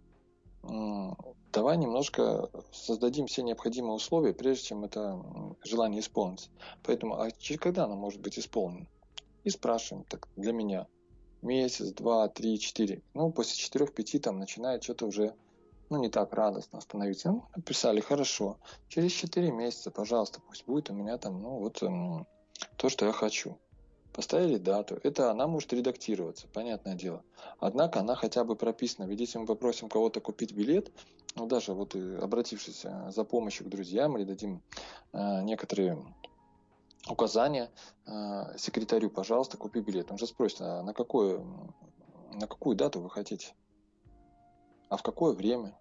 [SPEAKER 3] Э, давай немножко создадим все необходимые условия, прежде чем это желание исполнится. Поэтому, а через когда оно может быть исполнено? И спрашиваем, так для меня. Месяц, два, три, четыре. Ну, после четырех-пяти там начинает что-то уже, ну, не так радостно становиться. Ну, написали, хорошо. Через четыре месяца, пожалуйста, пусть будет у меня там, ну, вот м, то, что я хочу. Поставили дату. Это она может редактироваться, понятное дело. Однако она хотя бы прописана. Ведь если мы попросим кого-то купить билет, ну, даже вот обратившись за помощью к друзьям или дадим э, некоторые указание э, секретарю, пожалуйста, купи билет. Он же спросит, а на, какое, на какую дату вы хотите? А в какое время?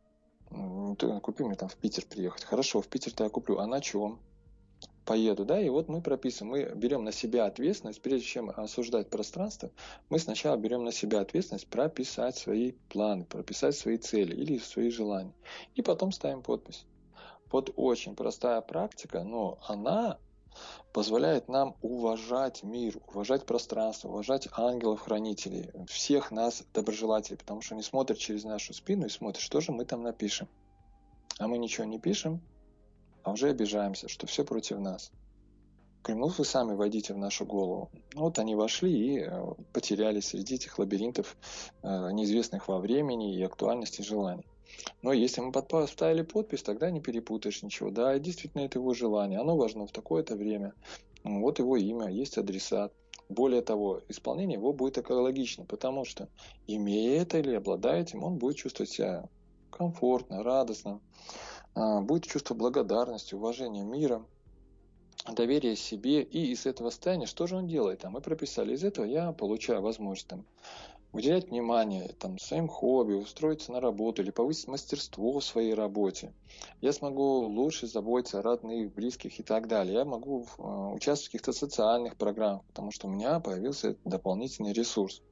[SPEAKER 3] Купи мне там в Питер приехать. Хорошо, в Питер-то я куплю. А на чем? Поеду, да? И вот мы прописываем, мы берем на себя ответственность, прежде чем осуждать пространство, мы сначала берем на себя ответственность прописать свои планы, прописать свои цели или свои желания. И потом ставим подпись. Вот очень простая практика, но она позволяет нам уважать мир, уважать пространство, уважать ангелов-хранителей, всех нас, доброжелателей, потому что они смотрят через нашу спину и смотрят, что же мы там напишем. А мы ничего не пишем, а уже обижаемся, что все против нас. Говорим, ну вы сами войдите в нашу голову. Ну, вот они вошли и потерялись среди этих лабиринтов, неизвестных во времени и актуальности желаний. Но если мы поставили подпись, тогда не перепутаешь ничего. Да, действительно, это его желание. Оно важно в такое-то время. Вот его имя, есть адресат. Более того, исполнение его будет экологично, потому что, имея это или обладая этим, он будет чувствовать себя комфортно, радостно, будет чувство благодарности, уважения мира, доверия себе. И из этого состояния, что же он делает? А мы прописали, из этого я получаю возможность там, уделять внимание там, своим хобби, устроиться на работу или повысить мастерство в своей работе. Я смогу лучше заботиться о родных, близких и так далее. Я могу участвовать в каких-то социальных программах, потому что у меня появился дополнительный ресурс.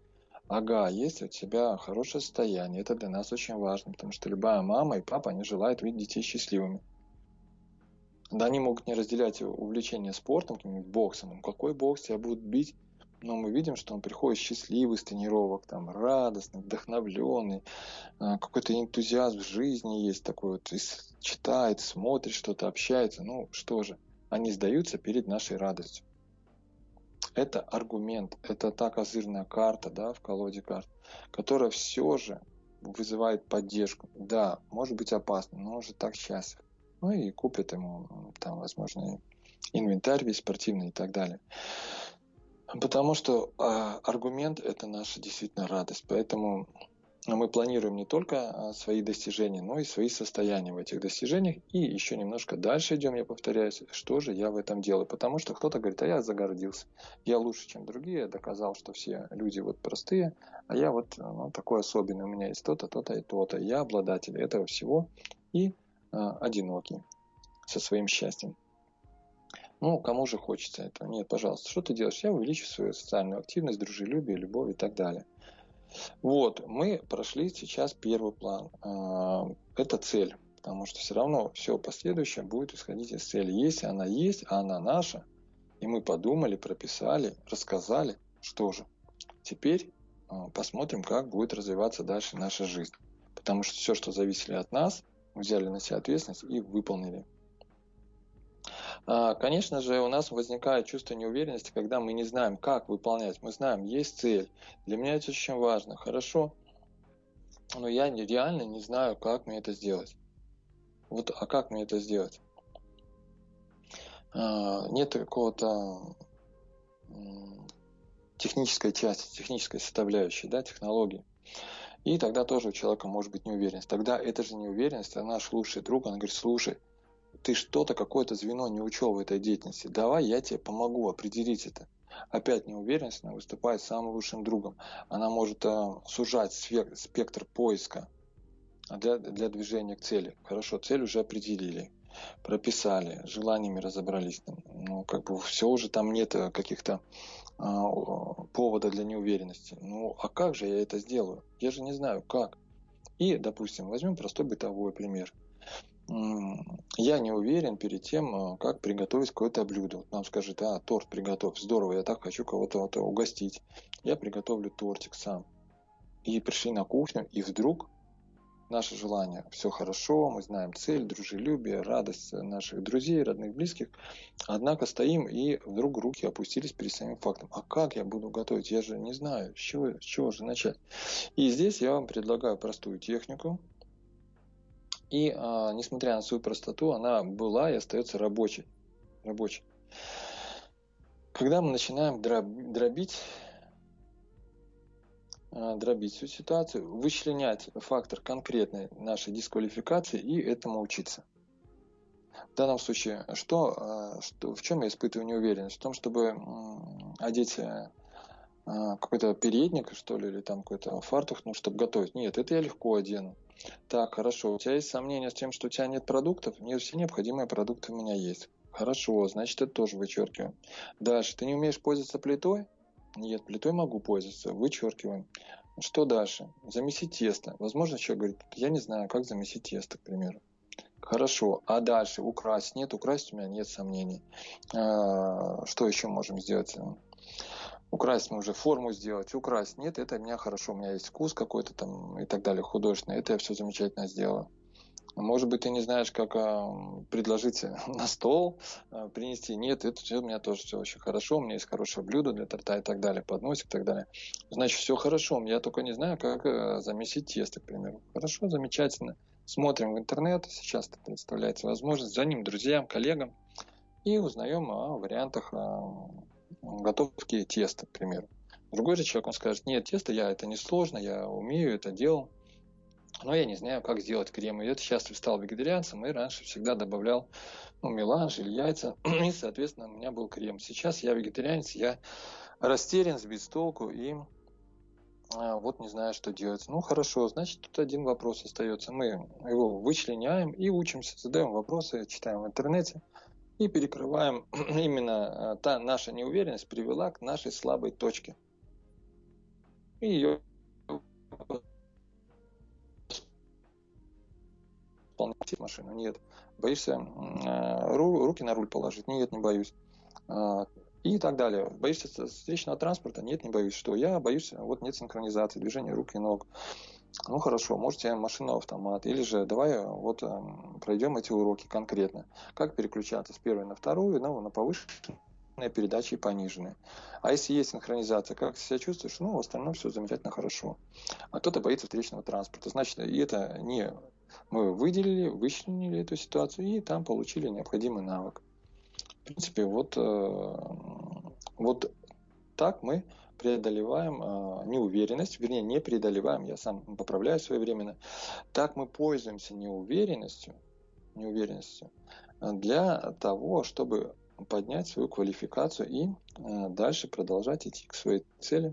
[SPEAKER 3] ага, есть у тебя хорошее состояние, это для нас очень важно, потому что любая мама и папа, они желают видеть детей счастливыми. Да, они могут не разделять увлечение спортом, каким-нибудь боксом. Ну, какой бокс тебя будут бить? Но мы видим, что он приходит счастливый с тренировок, там, радостный, вдохновленный, какой-то энтузиазм в жизни есть такой вот, читает, смотрит что-то, общается. Ну, что же, они сдаются перед нашей радостью. Это аргумент, это та козырная карта, да, в колоде карт, которая все же вызывает поддержку. Да, может быть опасно, но он же так счастлив. Ну и купят ему там, возможно, инвентарь весь спортивный и так далее. Потому что а, аргумент – это наша действительно радость. Поэтому мы планируем не только свои достижения, но и свои состояния в этих достижениях. И еще немножко дальше идем, я повторяюсь, что же я в этом делаю. Потому что кто-то говорит, а я загордился, я лучше, чем другие, я доказал, что все люди вот простые, а я вот ну, такой особенный, у меня есть то-то, то-то и то-то. Я обладатель этого всего и а, одинокий со своим счастьем. Ну, кому же хочется этого? Нет, пожалуйста, что ты делаешь? Я увеличу свою социальную активность, дружелюбие, любовь и так далее. Вот, мы прошли сейчас первый план. Это цель, потому что все равно все последующее будет исходить из цели. Если она есть, а она наша, и мы подумали, прописали, рассказали, что же, теперь посмотрим, как будет развиваться дальше наша жизнь. Потому что все, что зависели от нас, мы взяли на себя ответственность и выполнили. Конечно же, у нас возникает чувство неуверенности, когда мы не знаем, как выполнять. Мы знаем, есть цель. Для меня это очень важно. Хорошо, но я реально не знаю, как мне это сделать. Вот, а как мне это сделать? Нет какого-то технической части, технической составляющей, да, технологии. И тогда тоже у человека может быть неуверенность. Тогда это же неуверенность, а наш лучший друг, он говорит, слушай, ты что-то, какое-то звено не учел в этой деятельности. Давай я тебе помогу определить это. Опять неуверенность, она выступает самым лучшим другом. Она может а, сужать спектр поиска для, для движения к цели. Хорошо, цель уже определили, прописали, желаниями разобрались. Ну, как бы все уже там нет каких-то а, повода для неуверенности. Ну, а как же я это сделаю? Я же не знаю, как. И, допустим, возьмем простой бытовой пример. Я не уверен перед тем, как приготовить какое-то блюдо. Нам скажет, а, торт приготовь, здорово, я так хочу кого-то угостить. Я приготовлю тортик сам. И пришли на кухню, и вдруг наше желание, все хорошо, мы знаем цель, дружелюбие, радость наших друзей, родных, близких. Однако стоим, и вдруг руки опустились перед самим фактом. А как я буду готовить? Я же не знаю, с чего, с чего же начать. И здесь я вам предлагаю простую технику. И, а, несмотря на свою простоту, она была и остается рабочей. рабочей. Когда мы начинаем дробить, дробить всю ситуацию, вычленять фактор конкретной нашей дисквалификации и этому учиться. В данном случае, что, что, в чем я испытываю неуверенность? В том, чтобы одеть какой-то передник, что ли, или там какой-то фартук, ну, чтобы готовить. Нет, это я легко одену. Так, хорошо, у тебя есть сомнения с тем, что у тебя нет продуктов? Нет, все необходимые продукты у меня есть. Хорошо, значит, это тоже вычеркиваем. Дальше, ты не умеешь пользоваться плитой? Нет, плитой могу пользоваться, вычеркиваем. Что дальше? Замесить тесто. Возможно, человек говорит, я не знаю, как замесить тесто, к примеру. Хорошо, а дальше украсть? Нет, украсть у меня нет сомнений. А, что еще можем сделать? Украсть мы уже форму сделать, украсть нет, это у меня хорошо, у меня есть вкус какой-то там и так далее, художественный, это я все замечательно сделаю. Может быть, ты не знаешь, как предложить на стол, принести, нет, это все у меня тоже все очень хорошо, у меня есть хорошее блюдо для торта и так далее, подносик и так далее. Значит, все хорошо, я только не знаю, как замесить тесто, к примеру. Хорошо, замечательно. Смотрим в интернет, сейчас представляется возможность, звоним друзьям, коллегам и узнаем о вариантах готовки теста, к примеру. Другой же человек, он скажет, нет, тесто я, это не сложно, я умею, это делал, но я не знаю, как сделать крем. И это сейчас я стал вегетарианцем, и раньше всегда добавлял ну, меланж или яйца, и, соответственно, у меня был крем. Сейчас я вегетарианец, я растерян, сбит с толку, и а, вот не знаю, что делать. Ну, хорошо, значит, тут один вопрос остается. Мы его вычленяем и учимся, задаем вопросы, читаем в интернете, и перекрываем, именно та наша неуверенность привела к нашей слабой точке. и ее полностью машину. Нет. Боишься э, руки на руль положить? Нет, не боюсь. Э, и так далее. Боишься встречного транспорта? Нет, не боюсь. Что? Я боюсь, вот нет синхронизации, движения рук и ног. Ну хорошо, можете машину-автомат. Или же давай вот э, пройдем эти уроки конкретно. Как переключаться с первой на вторую, ну, на повышенные передачи и пониженные. А если есть синхронизация, как ты себя чувствуешь? Ну, в остальном все замечательно хорошо. А кто-то боится встречного транспорта. Значит, и это не мы выделили, вычленили эту ситуацию и там получили необходимый навык. В принципе, вот, вот так мы преодолеваем неуверенность, вернее, не преодолеваем, я сам поправляю своевременно. Так мы пользуемся неуверенностью, неуверенностью для того, чтобы поднять свою квалификацию и дальше продолжать идти к своей цели.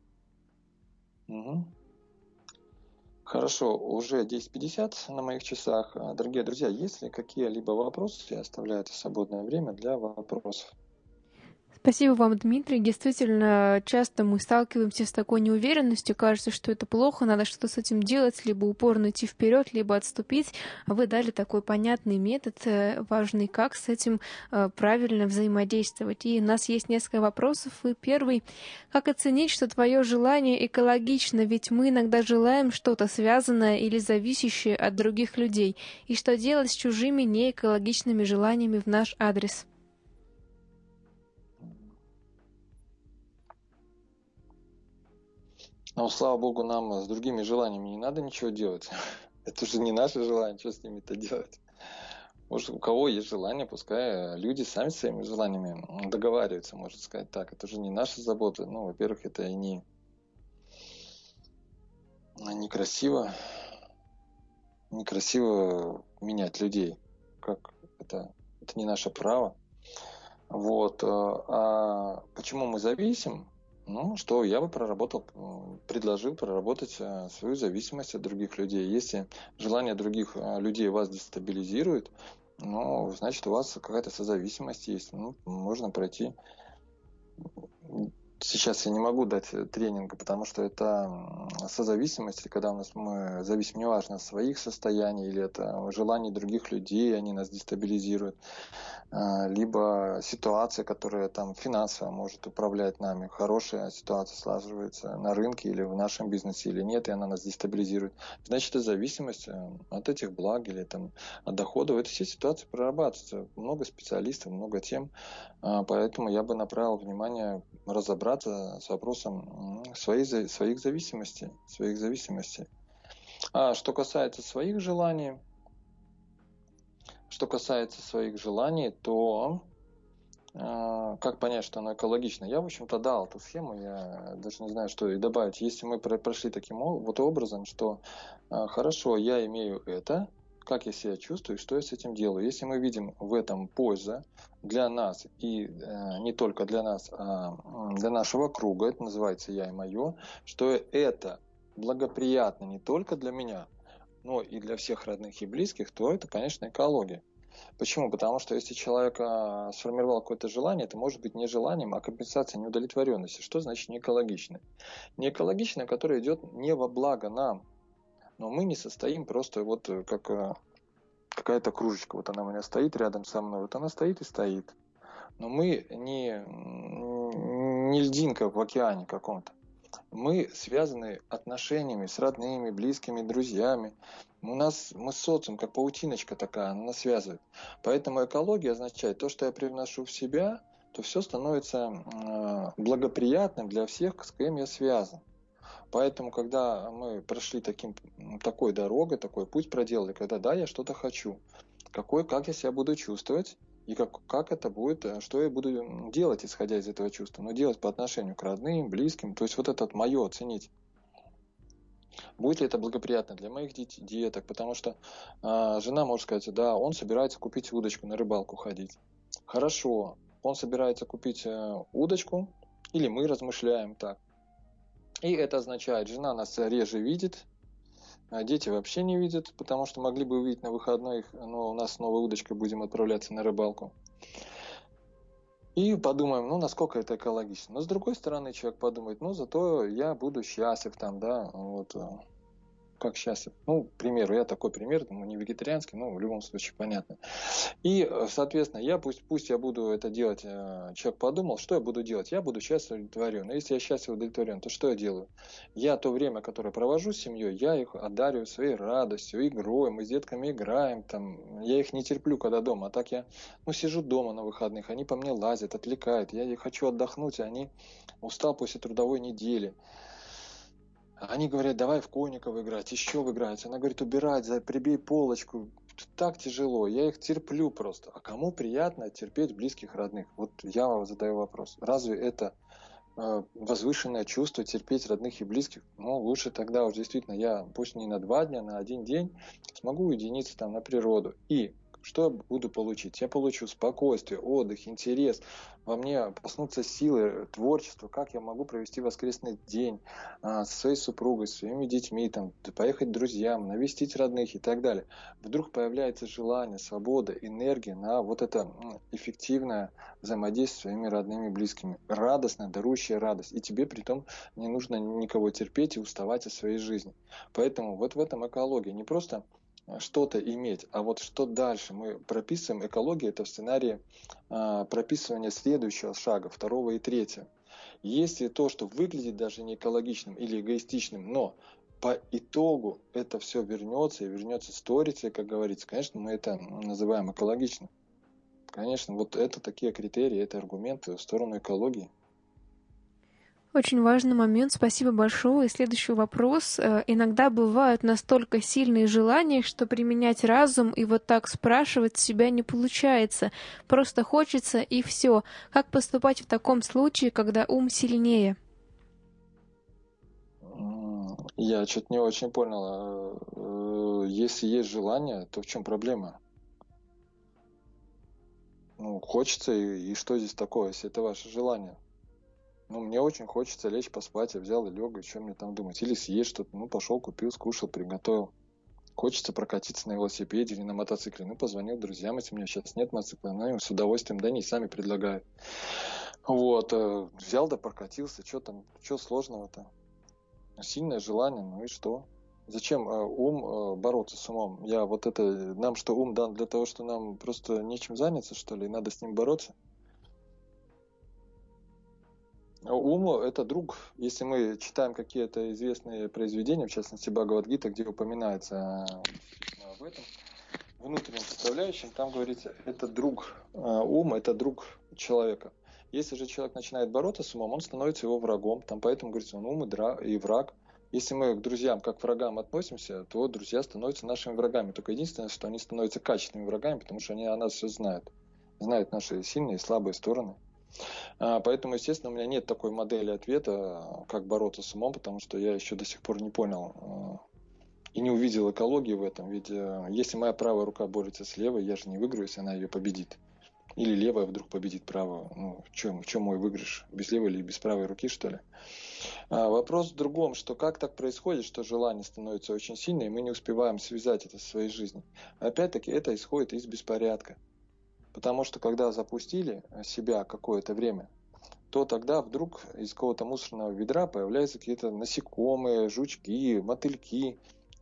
[SPEAKER 3] Угу. Хорошо, уже десять пятьдесят на моих часах. Дорогие друзья, есть ли какие-либо вопросы? Я оставляю это свободное время для вопросов.
[SPEAKER 2] Спасибо вам, Дмитрий. Действительно, часто мы сталкиваемся с такой неуверенностью. Кажется, что это плохо, надо что-то с этим делать, либо упорно идти вперед, либо отступить. А вы дали такой понятный метод, важный, как с этим правильно взаимодействовать. И у нас есть несколько вопросов. И первый, как оценить, что твое желание экологично? Ведь мы иногда желаем что-то связанное или зависящее от других людей. И что делать с чужими неэкологичными желаниями в наш адрес?
[SPEAKER 3] Но, слава богу, нам с другими желаниями не надо ничего делать. Это же не наше желание, что с ними-то делать. Может, у кого есть желание, пускай люди сами своими желаниями договариваются, можно сказать так. Это же не наша забота. Ну, во-первых, это и не некрасиво. Некрасиво менять людей. Как это? Это не наше право. Вот. А почему мы зависим? Ну, что я бы проработал, предложил проработать свою зависимость от других людей. Если желание других людей вас дестабилизирует, ну, значит, у вас какая-то созависимость есть. Ну, можно пройти. Сейчас я не могу дать тренинга, потому что это созависимость, когда у нас мы зависим, неважно, от своих состояний, или это желаний других людей, они нас дестабилизируют, либо ситуация, которая там финансово может управлять нами, хорошая ситуация слаживается на рынке или в нашем бизнесе или нет, и она нас дестабилизирует. Значит, это зависимость от этих благ или там, от доходов. Это все ситуации прорабатываются. Много специалистов, много тем, поэтому я бы направил внимание разобраться с вопросом своей, своих зависимостей, своих зависимостей. А что касается своих желаний, что касается своих желаний, то э, как понять, что оно экологично? Я, в общем-то, дал эту схему, я даже не знаю, что и добавить. Если мы прошли таким вот образом, что э, хорошо, я имею это, как я себя чувствую, что я с этим делаю. Если мы видим в этом пользу для нас, и э, не только для нас, а для нашего круга, это называется «я и мое», что это благоприятно не только для меня, но и для всех родных и близких, то это, конечно, экология. Почему? Потому что если человек а, сформировал какое-то желание, это может быть не желанием, а компенсацией неудовлетворенности. Что значит не экологичное? Не экологичное, которое идет не во благо нам. Но мы не состоим просто вот как какая-то кружечка, вот она у меня стоит рядом со мной, вот она стоит и стоит. Но мы не, не льдинка в океане каком-то. Мы связаны отношениями с родными, близкими, друзьями. У нас мы социум, как паутиночка такая, она нас связывает. Поэтому экология означает то, что я привношу в себя, то все становится благоприятным для всех, с кем я связан. Поэтому, когда мы прошли таким, такой дорогой, такой путь проделали, когда да, я что-то хочу, какой, как я себя буду чувствовать, и как, как это будет, что я буду делать, исходя из этого чувства. Но делать по отношению к родным, близким, то есть вот это мое оценить. Будет ли это благоприятно для моих деток, потому что э, жена может сказать, да, он собирается купить удочку, на рыбалку ходить. Хорошо, он собирается купить э, удочку, или мы размышляем так. И это означает, жена нас реже видит, а дети вообще не видят, потому что могли бы увидеть на выходных, но у нас с новой удочкой будем отправляться на рыбалку. И подумаем, ну, насколько это экологично. Но с другой стороны, человек подумает, ну, зато я буду счастлив там, да, вот, как счастлив. Ну, к примеру, я такой пример, ну, не вегетарианский, но в любом случае понятно. И, соответственно, я пусть, пусть я буду это делать, человек подумал, что я буду делать? Я буду счастлив удовлетворен. И если я счастлив удовлетворен, то что я делаю? Я то время, которое провожу с семьей, я их одариваю своей радостью, игрой, мы с детками играем, там, я их не терплю, когда дома, а так я, ну, сижу дома на выходных, они по мне лазят, отвлекают, я хочу отдохнуть, а они устал после трудовой недели. Они говорят, давай в коников играть, еще в играть. Она говорит, убирать, прибей полочку. Так тяжело, я их терплю просто. А кому приятно терпеть близких, родных? Вот я вам задаю вопрос. Разве это э, возвышенное чувство терпеть родных и близких? Ну, лучше тогда уж действительно я, пусть не на два дня, на один день, смогу уединиться там на природу. И что я буду получить? Я получу спокойствие, отдых, интерес. Во мне проснутся силы, творчество. Как я могу провести воскресный день а, со своей супругой, со своими детьми, там, поехать к друзьям, навестить родных и так далее. Вдруг появляется желание, свобода, энергия на вот это эффективное взаимодействие с своими родными и близкими. Радостно, дарующая радость. И тебе при том не нужно никого терпеть и уставать от своей жизни. Поэтому вот в этом экология. Не просто что-то иметь, а вот что дальше. Мы прописываем, экология это в сценарии а, прописывания следующего шага, второго и третьего. Если то, что выглядит даже не экологичным или эгоистичным, но по итогу это все вернется и вернется сторицей, как говорится, конечно, мы это называем экологичным. Конечно, вот это такие критерии, это аргументы в сторону экологии.
[SPEAKER 2] Очень важный момент, спасибо большое. И следующий вопрос. Иногда бывают настолько сильные желания, что применять разум и вот так спрашивать себя не получается. Просто хочется и все. Как поступать в таком случае, когда ум сильнее?
[SPEAKER 3] Я что-то не очень понял. Если есть желание, то в чем проблема? Ну, хочется, и, и что здесь такое, если это ваше желание? Ну, мне очень хочется лечь поспать, я взял и лег, и что мне там думать? Или съесть что-то, ну, пошел, купил, скушал, приготовил. Хочется прокатиться на велосипеде или на мотоцикле, ну, позвонил друзьям, если у меня сейчас нет мотоцикла, ну, им с удовольствием, да, они сами предлагают. Вот, взял да прокатился, что там, что сложного-то? Сильное желание, ну и что? Зачем ум бороться с умом? Я вот это, нам что, ум дан для того, что нам просто нечем заняться, что ли, и надо с ним бороться? Ум – это друг. Если мы читаем какие-то известные произведения, в частности Бхагавад-гита, где упоминается об этом внутреннем составляющем, там говорится, это друг. Ум – это друг человека. Если же человек начинает бороться с умом, он становится его врагом. Там поэтому говорится, он ум и враг. Если мы к друзьям как к врагам относимся, то друзья становятся нашими врагами. Только единственное, что они становятся качественными врагами, потому что они о нас все знают. Знают наши сильные и слабые стороны. Поэтому, естественно, у меня нет такой модели ответа, как бороться с умом, потому что я еще до сих пор не понял и не увидел экологии в этом. Ведь если моя правая рука борется с левой, я же не выиграю, если она ее победит. Или левая вдруг победит правую. Ну, в чем, в чем мой выигрыш? Без левой или без правой руки, что ли? А вопрос в другом, что как так происходит, что желание становится очень сильным, и мы не успеваем связать это со своей жизнью. Опять-таки, это исходит из беспорядка. Потому что когда запустили себя какое-то время, то тогда вдруг из какого-то мусорного ведра появляются какие-то насекомые, жучки, мотыльки,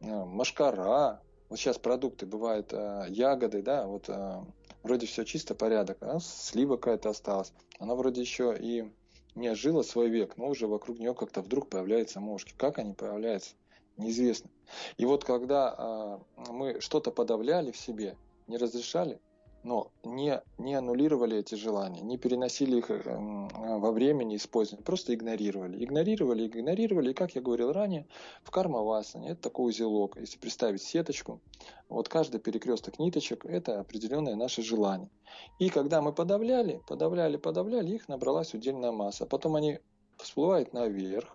[SPEAKER 3] мошкара. Вот сейчас продукты бывают ягоды, да, вот вроде все чисто, порядок, а слива какая-то осталась. Она вроде еще и не ожила свой век, но уже вокруг нее как-то вдруг появляются мошки. Как они появляются, неизвестно. И вот когда мы что-то подавляли в себе, не разрешали, но не, не аннулировали эти желания, не переносили их во времени использования, просто игнорировали. Игнорировали, игнорировали, и, как я говорил ранее, в карма-васане это такой узелок. Если представить сеточку, вот каждый перекресток ниточек – это определенное наше желание. И когда мы подавляли, подавляли, подавляли, их набралась удельная масса. Потом они всплывают наверх,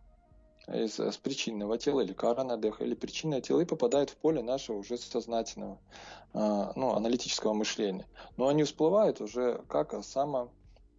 [SPEAKER 3] Из, с причинного тела или каранадеха, или причинное тело, и попадает в поле нашего уже сознательного, ну, аналитического мышления. Но они всплывают уже как само,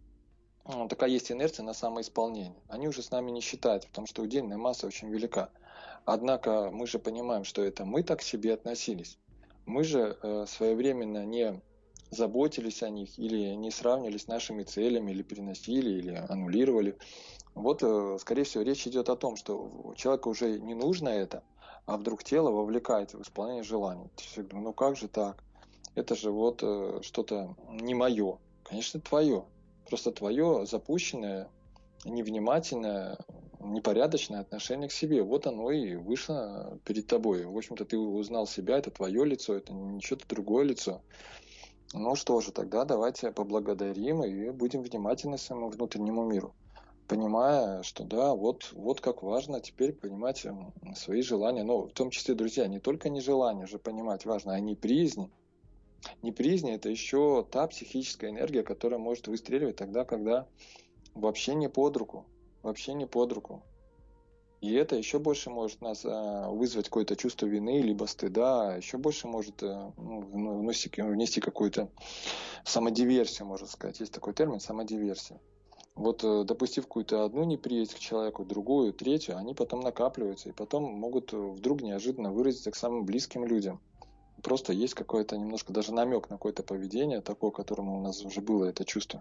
[SPEAKER 3] такая есть инерция на самоисполнение. Они уже с нами не считаются, потому что удельная масса очень велика. Однако мы же понимаем, что это мы так к себе относились. Мы же своевременно не заботились о них, или не сравнивались с нашими целями, или переносили, или аннулировали. Вот, скорее всего, речь идет о том, что человеку уже не нужно это, а вдруг тело вовлекается в исполнение желаний. Я думаю, ну как же так? Это же вот что-то не мое. Конечно, твое. Просто твое запущенное, невнимательное, непорядочное отношение к себе. Вот оно и вышло перед тобой. В общем-то, ты узнал себя, это твое лицо, это не что-то другое лицо. Ну что же, тогда давайте поблагодарим и будем внимательны к своему внутреннему миру, понимая, что да, вот, вот как важно теперь понимать свои желания. Но в том числе, друзья, не только нежелания же понимать важно, а неприязни. Неприязни – это еще та психическая энергия, которая может выстреливать тогда, когда вообще не под руку. Вообще не под руку. И это еще больше может нас вызвать какое-то чувство вины, либо стыда, еще больше может ну, внести, внести какую-то самодиверсию, можно сказать. Есть такой термин – самодиверсия. Вот допустив какую-то одну неприязнь к человеку, другую, третью, они потом накапливаются и потом могут вдруг неожиданно выразиться к самым близким людям. Просто есть какое-то немножко даже намек на какое-то поведение, такое, которому у нас уже было это чувство.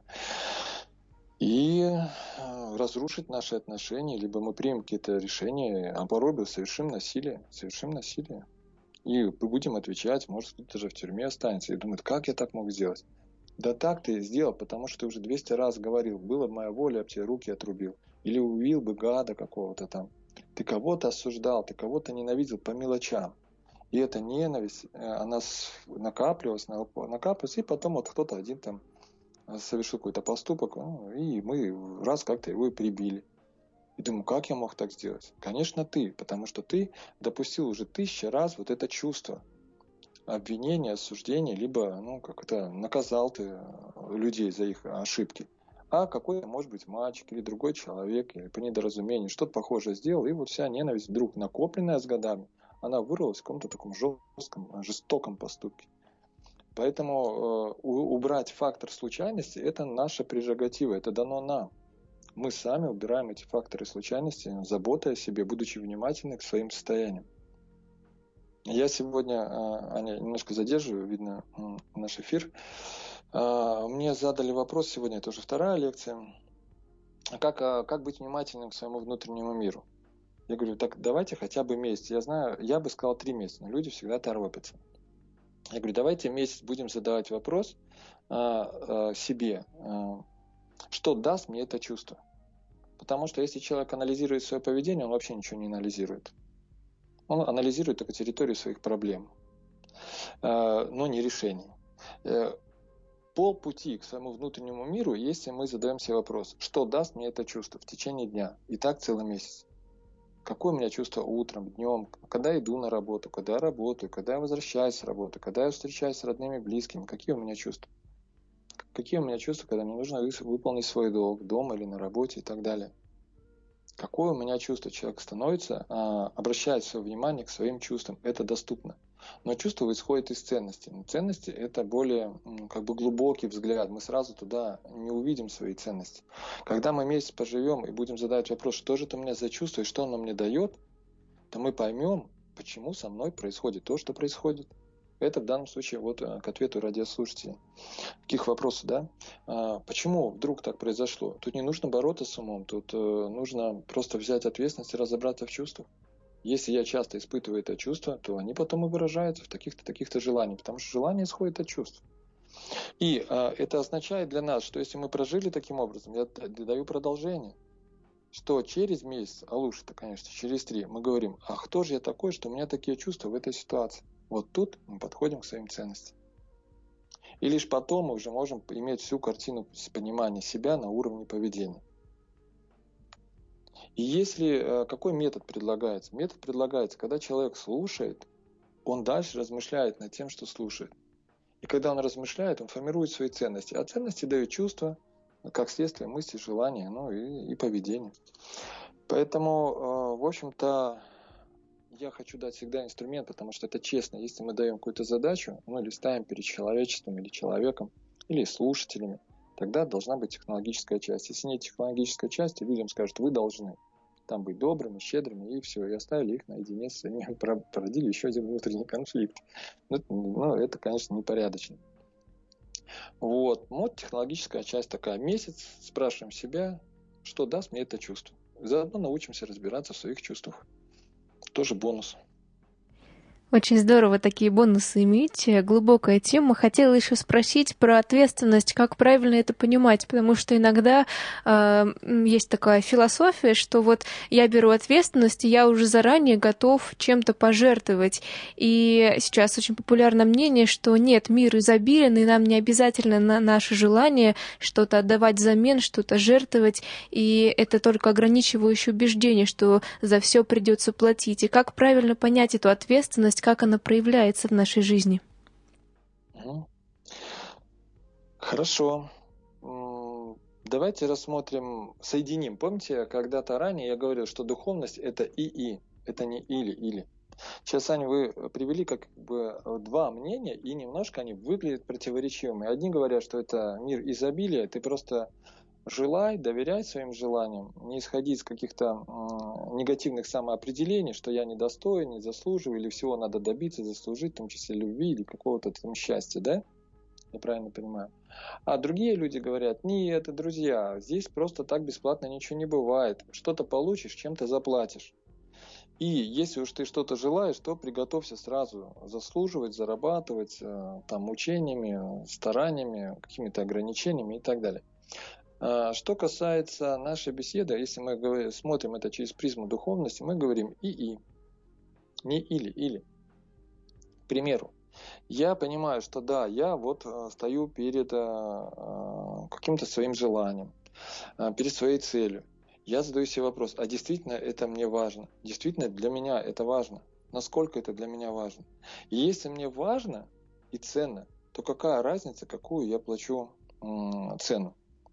[SPEAKER 3] И разрушить наши отношения, либо мы примем какие-то решения, а порой бы совершим насилие, совершим насилие. И будем отвечать, может, кто-то же в тюрьме останется и думает, как я так мог сделать? Да так ты сделал, потому что ты уже двести раз говорил, была бы моя воля, я бы тебе руки отрубил. Или убил бы гада какого-то там. Ты кого-то осуждал, ты кого-то ненавидел по мелочам. И эта ненависть, она накапливалась, накапливалась, и потом вот кто-то один там совершил какой-то поступок, ну, и мы раз как-то его и прибили. И думаю, как я мог так сделать? Конечно, ты, потому что ты допустил уже тысячу раз вот это чувство обвинения, осуждения, либо, ну, как это, наказал ты людей за их ошибки. А какой-то, может быть, мальчик или другой человек, или по недоразумению, что-то похожее сделал, и вот вся ненависть вдруг накопленная с годами, она вырвалась в каком-то таком жестком, жестоком поступке. Поэтому э, убрать фактор случайности – это наша прерогатива, это дано нам. Мы сами убираем эти факторы случайности, заботой о себе, будучи внимательны к своим состояниям. Я сегодня, Аня, немножко задерживаю, видно, наш эфир. Мне задали вопрос сегодня, это уже вторая лекция. Как, как быть внимательным к своему внутреннему миру? Я говорю, так давайте хотя бы месяц. Я знаю, я бы сказал три месяца, но люди всегда торопятся. Я говорю, давайте месяц будем задавать вопрос а, а, себе, а, что даст мне это чувство. Потому что если человек анализирует свое поведение, он вообще ничего не анализирует. Он анализирует только территорию своих проблем, а, но не решений. Полпути к своему внутреннему миру, если мы задаем себе вопрос, что даст мне это чувство в течение дня, и так целый месяц. Какое у меня чувство утром, днем, когда иду на работу, когда я работаю, когда я возвращаюсь с работы, когда я встречаюсь с родными, близкими, какие у меня чувства? Какие у меня чувства, когда мне нужно выполнить свой долг дома или на работе и так далее? Какое у меня чувство? Человек становится, обращает свое внимание к своим чувствам, это доступно. Но чувство исходит из ценностей. Но ценности – это более как бы глубокий взгляд. Мы сразу туда не увидим свои ценности. Когда мы месяц поживем и будем задавать вопрос, что же это у меня за чувство и что оно мне дает, то мы поймем, почему со мной происходит то, что происходит. Это в данном случае вот к ответу радиослушателей. Каких вопросов, да? Почему вдруг так произошло? Тут не нужно бороться с умом, тут нужно просто взять ответственность и разобраться в чувствах. Если я часто испытываю это чувство, то они потом и выражаются в таких-то, таких-то желаниях, потому что желание исходит от чувств. И а, это означает для нас, что если мы прожили таким образом, я даю продолжение, что через месяц, а лучше-то, конечно, через три, мы говорим, а кто же я такой, что у меня такие чувства в этой ситуации? Вот тут мы подходим к своим ценностям. И лишь потом мы уже можем иметь всю картину понимания себя на уровне поведения. И если какой метод предлагается? Метод предлагается, когда человек слушает, он дальше размышляет над тем, что слушает. И когда он размышляет, он формирует свои ценности. А ценности дают чувства, как следствие мысли, желания, ну и, и поведения. Поэтому, в общем-то, я хочу дать всегда инструмент, потому что это честно. Если мы даем какую-то задачу, ну или ставим перед человечеством, или человеком, или слушателями, тогда должна быть технологическая часть. Если нет технологической части, людям скажут, вы должны там быть добрыми, щедрыми, и все. И оставили их наедине с своими, породили еще один внутренний конфликт. Ну, ну это, конечно, непорядочно. Вот. Вот технологическая часть такая. Месяц спрашиваем себя, что даст мне это чувство. Заодно научимся разбираться в своих чувствах. Тоже бонус.
[SPEAKER 2] Очень здорово такие бонусы иметь, глубокая тема. Хотела еще спросить про ответственность, как правильно это понимать, потому что иногда э, есть такая философия, что вот я беру ответственность, и я уже заранее готов чем-то пожертвовать. И сейчас очень популярное мнение, что нет, мир изобилен, и нам не обязательно на наши желания что-то отдавать взамен, что-то жертвовать, и это только ограничивающее убеждение, что за все придется платить. И как правильно понять эту ответственность, как она проявляется в нашей жизни?
[SPEAKER 3] Хорошо. Давайте рассмотрим, соединим. Помните, когда-то ранее я говорил, что духовность — это и-и, это не или-или. Сейчас, Аня, вы привели как бы два мнения, и немножко они выглядят противоречивыми. Одни говорят, что это мир изобилия, ты просто желай, доверяй своим желаниям, не исходи из каких-то негативных самоопределений, что я недостоин, не заслуживаю, или всего надо добиться, заслужить, в том числе любви или какого-то там счастья, да? Я правильно понимаю. А другие люди говорят, нет, друзья, здесь просто так бесплатно ничего не бывает. Что-то получишь, чем-то заплатишь. И если уж ты что-то желаешь, то приготовься сразу заслуживать, зарабатывать там мучениями, стараниями, какими-то ограничениями и так далее. Что касается нашей беседы, если мы говорим, смотрим это через призму духовности, мы говорим и-и, не или-или. К примеру, я понимаю, что да, я вот стою перед каким-то своим желанием, перед своей целью. Я задаю себе вопрос, а действительно это мне важно? Действительно для меня это важно? Насколько это для меня важно? И если мне важно и ценно, то какая разница, какую я плачу цену?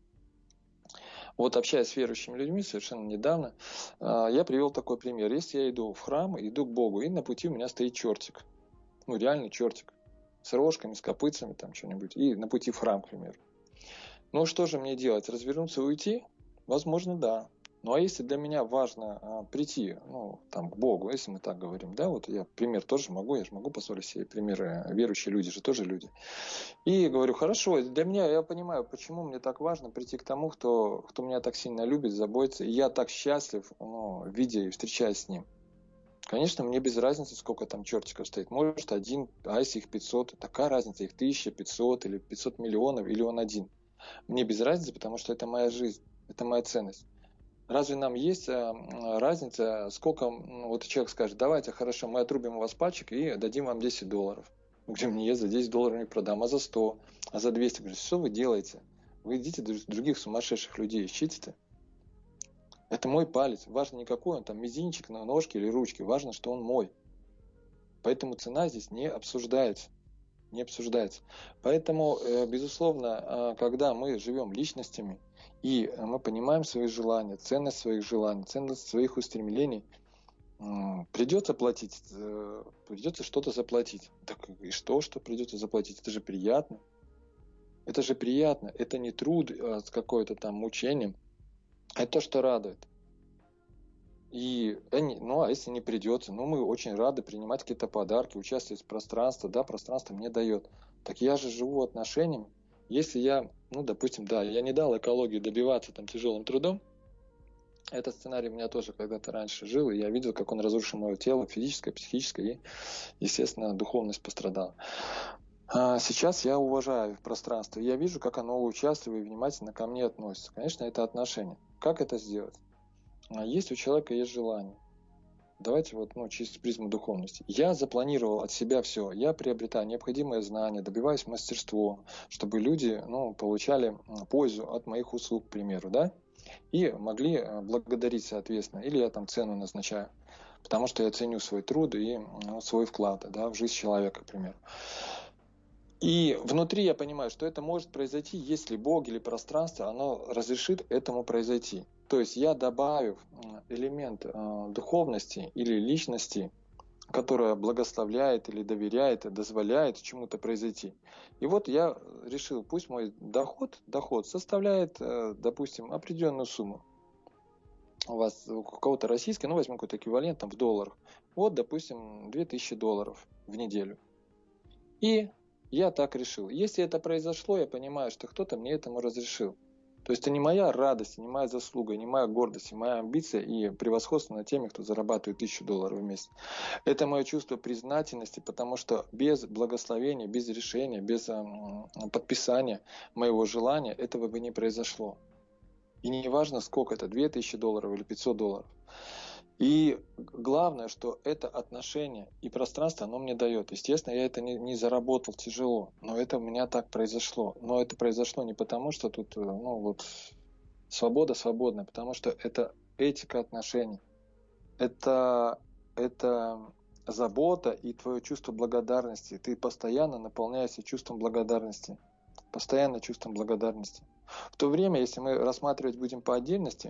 [SPEAKER 3] Вот общаясь с верующими людьми совершенно недавно, я привел такой пример. Если я иду в храм, иду к Богу, и на пути у меня стоит чертик. Ну, реальный чертик. С рожками, с копытцами, там что-нибудь. И на пути в храм, к примеру. Ну, что же мне делать? Развернуться и уйти? Возможно, да. Ну, а если для меня важно а, прийти, ну, там, к Богу, если мы так говорим, да, вот я пример тоже могу, я же могу позволить себе примеры, верующие люди же тоже люди. И говорю, хорошо, для меня, я понимаю, почему мне так важно прийти к тому, кто, кто меня так сильно любит, заботится, и я так счастлив, ну, видя и встречаясь с ним. Конечно, мне без разницы, сколько там чертиков стоит. Может, один, а если их пятьсот, такая разница, их тысяча пятьсот или пятьсот миллионов, или он один. Мне без разницы, потому что это моя жизнь, это моя ценность. Разве нам есть разница, сколько, ну, вот человек скажет, давайте, хорошо, мы отрубим у вас пальчик и дадим вам десять долларов. Где мне есть, за десять долларов не продам, а за сто, а за двести. Говорю, что вы делаете? Вы идите других сумасшедших людей ищите-то. Это мой палец. Важно не какой он, там мизинчик на ножке или ручке. Важно, что он мой. Поэтому цена здесь не обсуждается. Не обсуждается. Поэтому, безусловно, когда мы живем личностями, и мы понимаем свои желания, ценность своих желаний, ценность своих устремлений, придется платить, придется что-то заплатить. Так и что, что придется заплатить? Это же приятно. Это же приятно. Это не труд с какой-то там мучением. Это то, что радует. И, ну, а если не придется, ну, мы очень рады принимать какие-то подарки, участвовать в пространстве, да, пространство мне дает. Так я же живу отношениями. Если я, ну, допустим, да, я не дал экологии добиваться там тяжелым трудом, этот сценарий у меня тоже когда-то раньше жил, и я видел, как он разрушил мое тело, физическое, психическое, и, естественно, духовность пострадала. А сейчас я уважаю пространство, и я вижу, как оно участливо и внимательно ко мне относится. Конечно, это отношение. Как это сделать? Есть у человека есть желание. Давайте вот, ну, через призму духовности. Я запланировал от себя все. Я приобретаю необходимые знания, добиваюсь мастерства, чтобы люди, ну, получали пользу от моих услуг, к примеру, да, и могли благодарить, соответственно. Или я там цену назначаю, потому что я ценю свой труд и, ну, свой вклад, да, в жизнь человека, к примеру. И внутри я понимаю, что это может произойти, если Бог или пространство, оно разрешит этому произойти. То есть я добавив элемент э, духовности или личности, которая благословляет или доверяет, дозволяет чему-то произойти. И вот я решил, пусть мой доход, доход составляет, э, допустим, определенную сумму. У вас у кого-то российский, ну возьмем какой-то эквивалент там, в долларах. Вот, допустим, две тысячи долларов в неделю. И Я так решил. Если это произошло, я понимаю, что кто-то мне этому разрешил. То есть это не моя радость, не моя заслуга, не моя гордость, не моя амбиция и превосходство над теми, кто зарабатывает тысячу долларов в месяц. Это мое чувство признательности, потому что без благословения, без решения, без подписания моего желания этого бы не произошло. И не важно, сколько это, две тысячи долларов или пятьсот долларов. И главное, что это отношение и пространство оно мне дает. Естественно, я это не, не заработал тяжело, но это у меня так произошло. Но это произошло не потому, что тут ну, вот, свобода свободная, потому что это этика отношений. Это, это забота и твое чувство благодарности. Ты постоянно наполняешься чувством благодарности. Постоянно чувством благодарности. В то время, если мы рассматривать будем по отдельности,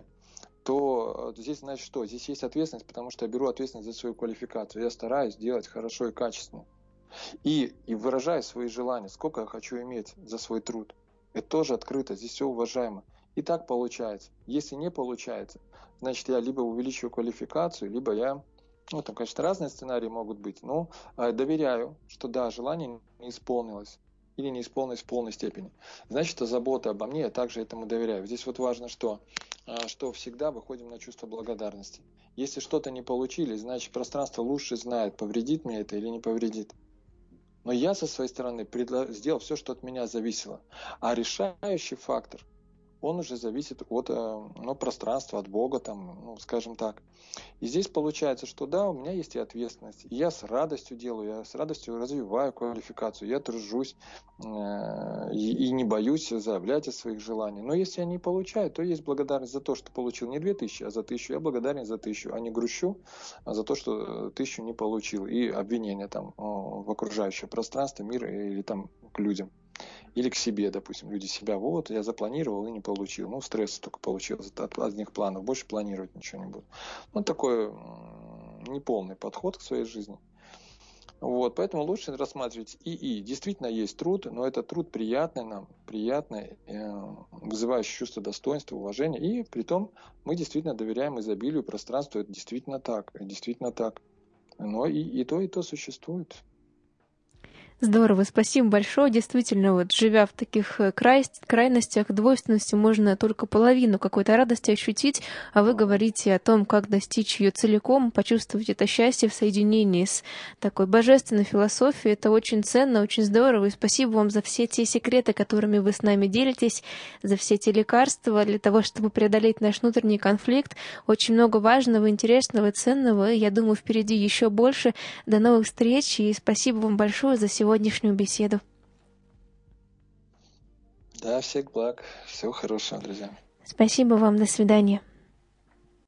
[SPEAKER 3] то здесь, значит, что? Здесь есть ответственность, потому что я беру ответственность за свою квалификацию. Я стараюсь делать хорошо и качественно. И, и выражаю свои желания, сколько я хочу иметь за свой труд. Это тоже открыто, здесь все уважаемо. И так получается. Если не получается, значит, я либо увеличиваю квалификацию, либо я... Ну, там, конечно, разные сценарии могут быть, но доверяю, что да, желание не исполнилось. Или не исполнилось в полной степени. Значит, это забота обо мне, я также этому доверяю. Здесь вот важно, что, что всегда выходим на чувство благодарности. Если что-то не получили, значит, пространство лучше знает, повредит мне это или не повредит. Но я со своей стороны сделал все, что от меня зависело. А решающий фактор, он уже зависит от ну, пространства, от Бога, там, ну, скажем так. И здесь получается, что да, у меня есть и ответственность. И я с радостью делаю, я с радостью развиваю квалификацию, я тружусь э, и, и не боюсь заявлять о своих желаниях. Но если я не получаю, то есть благодарность за то, что получил не две тысячи, а за тысячу. Я благодарен за тысячу, а не грущу за то, что тысячу не получил. И обвинения там в окружающее пространство, мир или там к людям. Или к себе, допустим, люди себя, вот, я запланировал и не получил. Ну, стресс только получил от одних планов, больше планировать ничего не буду. Ну, такой неполный подход к своей жизни. Вот, поэтому лучше рассматривать ИИ. Действительно есть труд, но это труд приятный нам, приятный, вызывающий чувство достоинства, уважения. И при том мы действительно доверяем изобилию, пространству. Это действительно так, действительно так. Но и, и то, и то существует.
[SPEAKER 2] Здорово, спасибо большое. Действительно, вот живя в таких край... крайностях, двойственности, можно только половину какой-то радости ощутить, а вы говорите о том, как достичь ее целиком, почувствовать это счастье в соединении с такой божественной философией. Это очень ценно, очень здорово. И спасибо вам за все те секреты, которыми вы с нами делитесь, за все те лекарства для того, чтобы преодолеть наш внутренний конфликт. Очень много важного, интересного, ценного. И я думаю, впереди еще больше. До новых встреч. И спасибо вам большое за сегодня. сегодняшнюю беседу.
[SPEAKER 3] Да, всех благ. Всего хорошего, друзья.
[SPEAKER 2] Спасибо вам. До свидания.